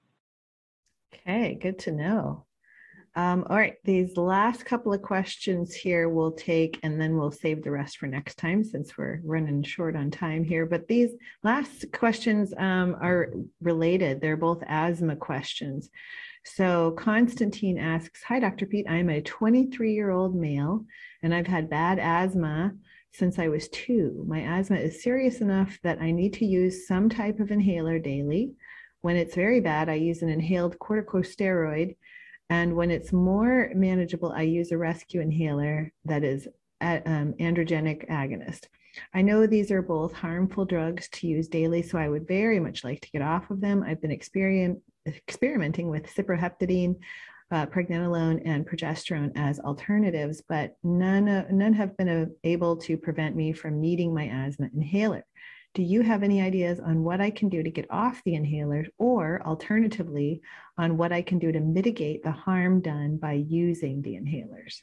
Okay, good to know. Um, all right, these last couple of questions here we'll take, and then we'll save the rest for next time since we're running short on time here. But these last questions um, are related. They're both asthma questions. So Constantine asks, hi, Doctor Pete, I'm a twenty-three-year-old male, and I've had bad asthma since I was two. My asthma is serious enough that I need to use some type of inhaler daily. When it's very bad, I use an inhaled corticosteroid. And when it's more manageable, I use a rescue inhaler that is a, um, androgenic agonist. I know these are both harmful drugs to use daily, so I would very much like to get off of them. I've been experiment, experimenting with cyproheptadine, uh, pregnenolone, and progesterone as alternatives, but none, uh, none have been uh, able to prevent me from needing my asthma inhaler. Do you have any ideas on what I can do to get off the inhalers, or alternatively, on what I can do to mitigate the harm done by using the inhalers?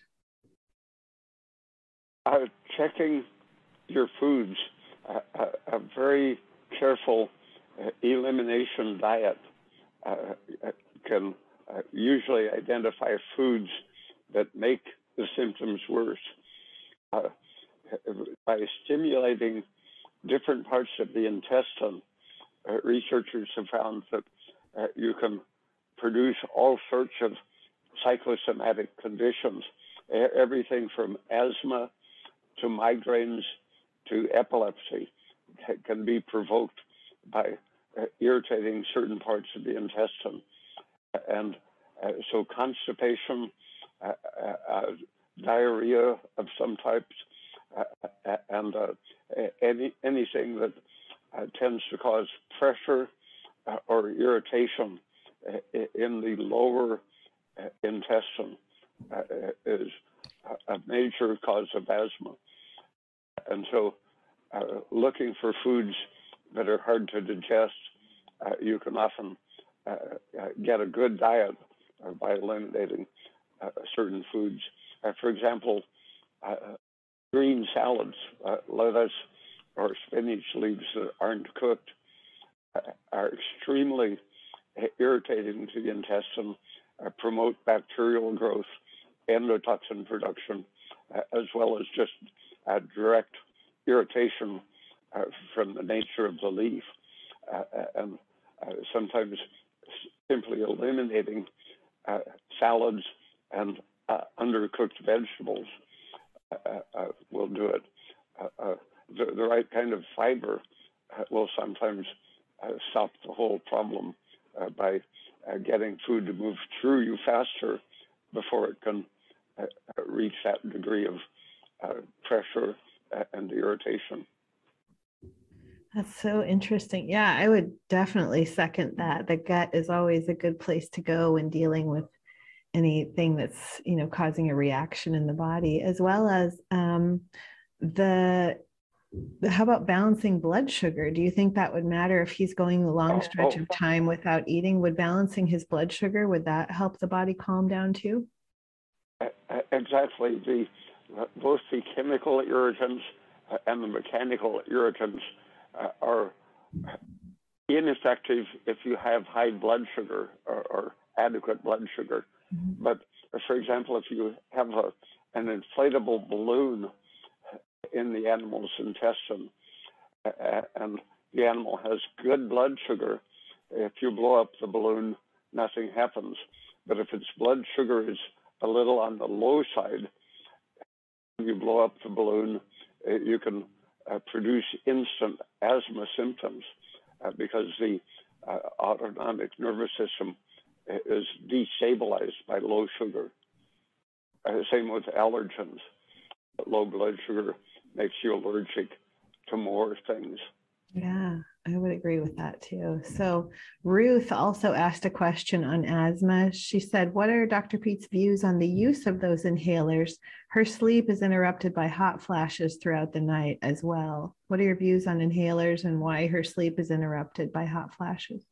Uh, checking your foods, uh, a, a very careful uh, elimination diet uh, can uh, usually identify foods that make the symptoms worse. Uh, by stimulating different parts of the intestine, uh, researchers have found that uh, you can produce all sorts of psychosomatic conditions, everything from asthma to migraines to epilepsy can be provoked by uh, irritating certain parts of the intestine. And uh, so constipation, uh, uh, diarrhea of some types, uh, and uh, any, anything that uh, tends to cause pressure uh, or irritation uh, in the lower uh, intestine uh, is a major cause of asthma. And so uh, looking for foods that are hard to digest, uh, you can often uh, get a good diet uh, by eliminating uh, certain foods. Uh, for example, uh, green salads, uh, lettuce, or spinach leaves that aren't cooked uh, are extremely irritating to the intestine, uh, promote bacterial growth, endotoxin production, uh, as well as just uh, direct irritation uh, from the nature of the leaf. Uh, and uh, sometimes simply eliminating uh, salads and uh, undercooked vegetables uh, uh, will do it. Uh, uh, the, the right kind of fiber uh, will sometimes uh, stop the whole problem uh, by uh, getting food to move through you faster before it can uh, reach that degree of uh, pressure and irritation. That's so interesting. Yeah, I would definitely second that. The gut is always a good place to go when dealing with anything that's, you know, causing a reaction in the body, as well as um, the, how about balancing blood sugar? Do you think that would matter if he's going a long stretch of time without eating? Would balancing his blood sugar, would that help the body calm down too? Exactly. The, both the chemical irritants and the mechanical irritants uh, are ineffective if you have high blood sugar or, or adequate blood sugar. Mm-hmm. But for example, if you have a, an inflatable balloon in the animal's intestine uh, and the animal has good blood sugar, if you blow up the balloon, nothing happens. But if its blood sugar is a little on the low side, when you blow up the balloon, uh, you can uh, produce instant asthma symptoms uh, because the uh, autonomic nervous system is destabilized by low sugar. Uh, same with allergens. Low blood sugar makes you allergic to more things. Yeah, I would agree with that too. So Ruth also asked a question on asthma. She said, what are Doctor Pete's views on the use of those inhalers? Her sleep is interrupted by hot flashes throughout the night as well. What are your views on inhalers and why her sleep is interrupted by hot flashes?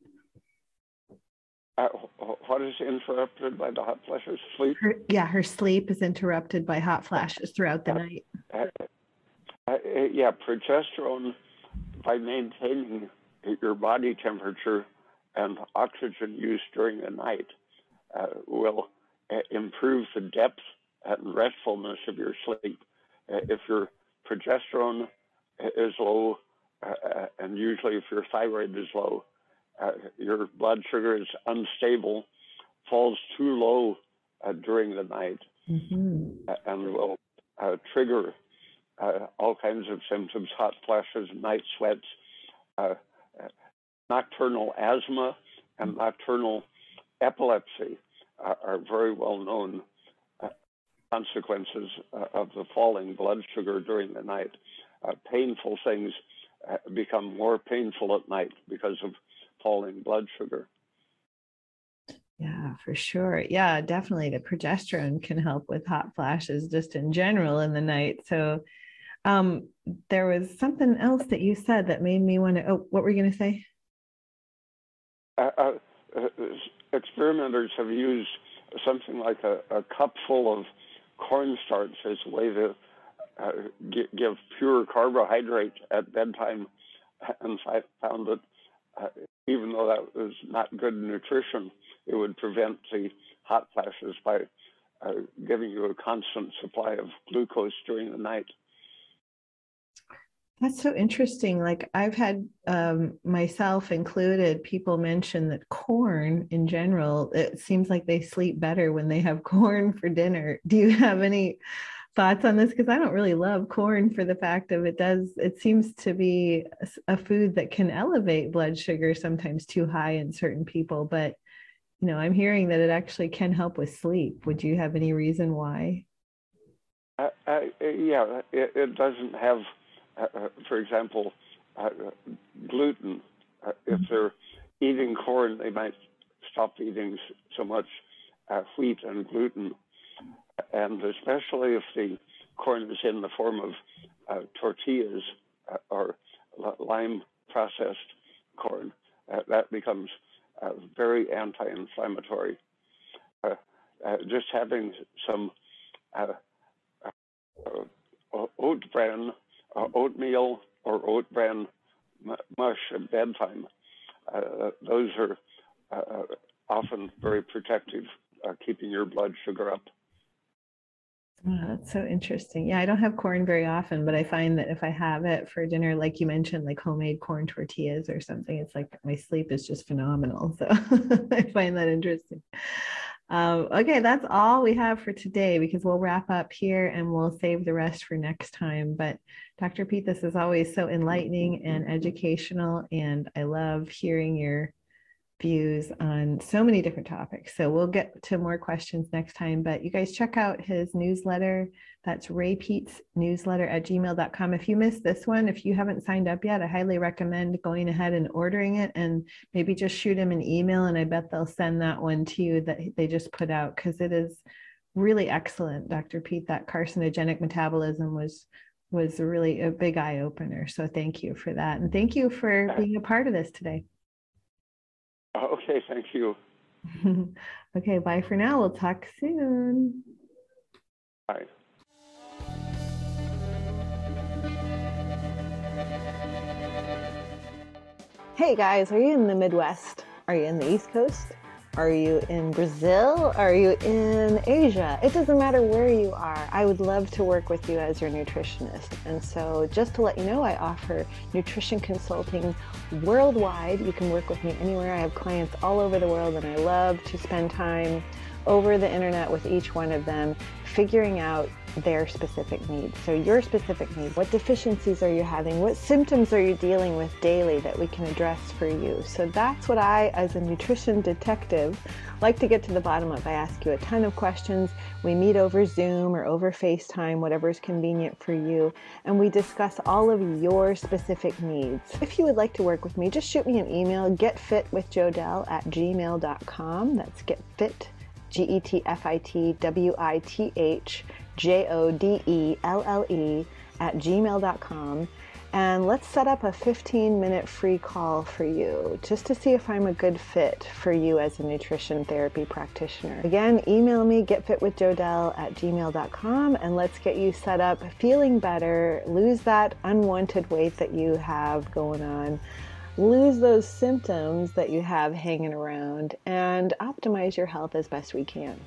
Uh, what is interrupted by the hot flashes? Sleep? Her, yeah, her sleep is interrupted by hot flashes throughout the uh, night. Uh, uh, yeah, progesterone, by maintaining your body temperature and oxygen use during the night, uh, will uh, improve the depth and restfulness of your sleep. Uh, if your progesterone is low, uh, and usually if your thyroid is low, uh, your blood sugar is unstable, falls too low uh, during the night, mm-hmm. uh, and will uh, trigger Uh, all kinds of symptoms, hot flashes, night sweats, uh, uh, nocturnal asthma, and nocturnal epilepsy uh, are very well known uh, consequences uh, of the falling blood sugar during the night. Uh, painful things uh, become more painful at night because of falling blood sugar. Yeah, for sure. Yeah, definitely. The progesterone can help with hot flashes just in general in the night. So Um, there was something else that you said that made me want to, oh, what were you going to say? Uh, uh, uh, experimenters have used something like a, a cup full of cornstarch as a way to uh, g- give pure carbohydrate at bedtime, and I found that uh, even though that was not good nutrition, it would prevent the hot flashes by uh, giving you a constant supply of glucose during the night. That's so interesting. Like I've had um, myself included, people mention that corn in general, it seems like they sleep better when they have corn for dinner. Do you have any thoughts on this? Because I don't really love corn for the fact of it does, it seems to be a food that can elevate blood sugar sometimes too high in certain people. But, you know, I'm hearing that it actually can help with sleep. Would you have any reason why? Uh, uh, yeah, it, it doesn't have Uh, for example, uh, gluten. Uh, if they're eating corn, they might stop eating so much uh, wheat and gluten. And especially if the corn is in the form of uh, tortillas uh, or lime processed corn, uh, that becomes uh, very anti-inflammatory. Uh, uh, just having some uh, uh, oat bran, Uh, oatmeal or oat bran mush at bedtime. Uh, those are uh, often very protective, uh, keeping your blood sugar up. Oh, that's so interesting. Yeah, I don't have corn very often, but I find that if I have it for dinner, like you mentioned, like homemade corn tortillas or something, it's like my sleep is just phenomenal. So I find that interesting. Um, okay, that's all we have for today, because we'll wrap up here and we'll save the rest for next time. But Doctor Peat, this is always so enlightening and educational, and I love hearing your views on so many different topics. So we'll get to more questions next time, but you guys check out his newsletter. That's Ray Peat's newsletter at gmail dot com. If you missed this one, if you haven't signed up yet, I highly recommend going ahead and ordering it, and maybe just shoot him an email, and I bet they'll send that one to you that they just put out, because it is really excellent, Doctor Peat. That carcinogenic metabolism was was really a big eye opener. So thank you for that. And thank you for being a part of this today. Okay, thank you. Okay, bye for now. We'll talk soon. Bye. Hey guys, are you in the Midwest? Are you in the East Coast? Are you in Brazil? Are you in Asia? It doesn't matter where you are. I would love to work with you as your nutritionist. And so just to let you know, I offer nutrition consulting worldwide. You can work with me anywhere. I have clients all over the world, and I love to spend time over the internet with each one of them, figuring out their specific needs. So your specific needs, what deficiencies are you having? What symptoms are you dealing with daily that we can address for you? So that's what I, as a nutrition detective, like to get to the bottom of. I ask you a ton of questions. We meet over Zoom or over FaceTime, whatever is convenient for you, and we discuss all of your specific needs. If you would like to work with me, just shoot me an email, getfitwithjodelle at gmail dot com. That's getfit, G E T F I T W I T H J O D E L L E at gmail dot com. And let's set up a fifteen minute free call for you, just to see if I'm a good fit for you as a nutrition therapy practitioner. Again, email me, getfitwithjodelle at gmail dot com, and let's get you set up feeling better, lose that unwanted weight that you have going on, lose those symptoms that you have hanging around, and optimize your health as best we can.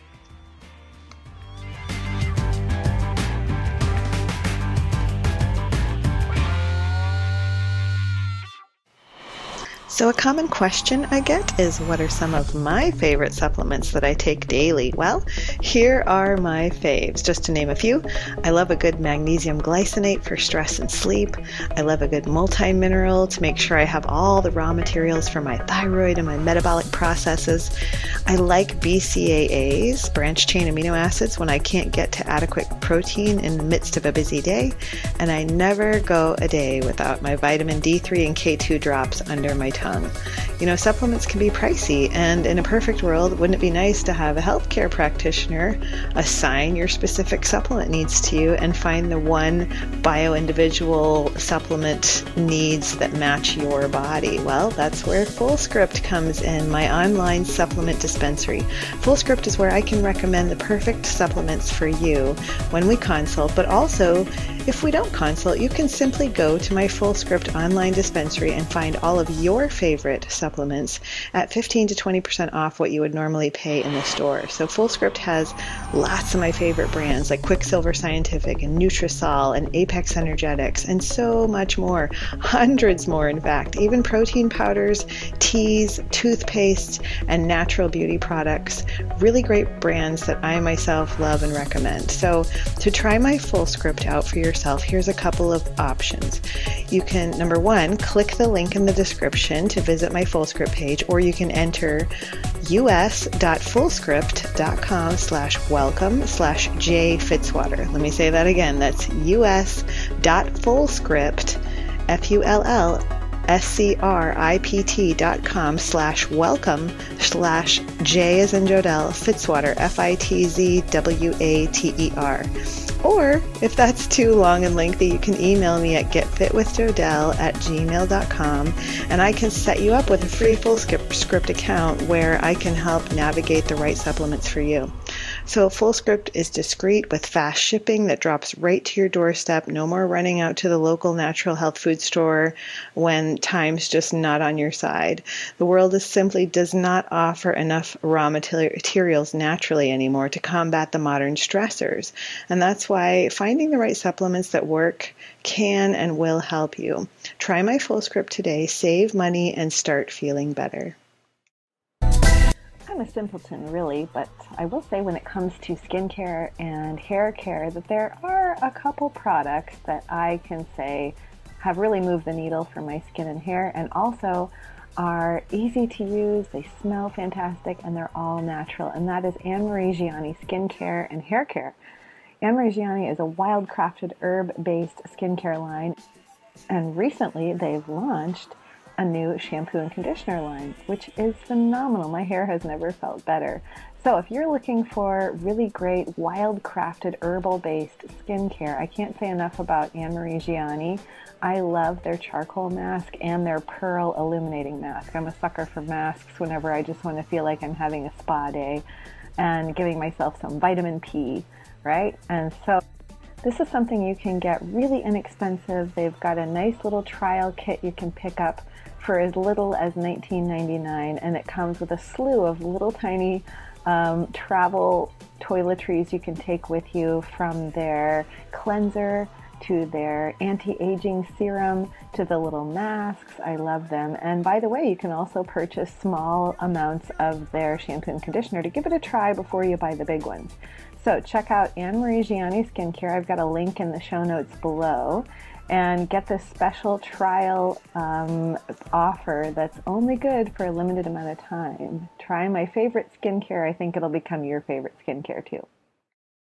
So a common question I get is, what are some of my favorite supplements that I take daily? Well, here are my faves, just to name a few. I love a good magnesium glycinate for stress and sleep. I love a good multi-mineral to make sure I have all the raw materials for my thyroid and my metabolic processes. I like B C A As, branched chain amino acids, when I can't get to adequate protein in the midst of a busy day. And I never go a day without my vitamin D three and K two drops under my tongue. You know, supplements can be pricey, and in a perfect world, wouldn't it be nice to have a healthcare practitioner assign your specific supplement needs to you and find the one bio-individual supplement needs that match your body? Well, that's where FullScript comes in, my online supplement dispensary. FullScript is where I can recommend the perfect supplements for you when we consult, but also if we don't consult, you can simply go to my FullScript online dispensary and find all of your favorite supplements at fifteen to twenty percent off what you would normally pay in the store. So FullScript has lots of my favorite brands like Quicksilver Scientific and Nutrisol and Apex Energetics and so much more. Hundreds more, in fact. Even protein powders, teas, toothpaste, and natural beauty products. Really great brands that I myself love and recommend. So to try my FullScript out for yourself, here's a couple of options. You can, number one, click the link in the description to visit my FullScript page, or you can enter us.fullscript.com slash welcome slash J Fitzwater. Let me say that again. That's us.fullscript, F U L L S C R I P T dot com slash welcome slash J as in Jodelle, Fitzwater, F I T Z W A T E R. Or if that's too long and lengthy, you can email me at getfitwithjodelle at gmail dot com, and I can set you up with a free FullScript account where I can help navigate the right supplements for you. So FullScript is discreet with fast shipping that drops right to your doorstep. No more running out to the local natural health food store when time's just not on your side. The world is simply does not offer enough raw materials naturally anymore to combat the modern stressors. And that's why finding the right supplements that work can and will help you. Try my FullScript today, save money, and start feeling better. I'm a simpleton, really, but I will say when it comes to skincare and hair care that there are a couple products that I can say have really moved the needle for my skin and hair, and also are easy to use, they smell fantastic, and they're all natural, and that is Anne Marie Gianni skincare and hair care. Anne Marie Gianni is a wild-crafted herb-based skincare line, and recently they've launched a new shampoo and conditioner line, which is phenomenal. My hair has never felt better. So if you're looking for really great, wild-crafted, herbal-based skincare, I can't say enough about Anne Marie Gianni. I love their charcoal mask and their pearl illuminating mask. I'm a sucker for masks whenever I just want to feel like I'm having a spa day and giving myself some vitamin P, right? And so this is something you can get really inexpensive. They've got a nice little trial kit you can pick up for as little as nineteen ninety-nine, and it comes with a slew of little tiny um, travel toiletries you can take with you, from their cleanser to their anti-aging serum to the little masks. I love them. And by the way, you can also purchase small amounts of their shampoo and conditioner to give it a try before you buy the big ones. So check out Anne Marie Gianni Skincare. I've got a link in the show notes below, and get this special trial um, offer that's only good for a limited amount of time. Try my favorite skincare. I think it'll become your favorite skincare too.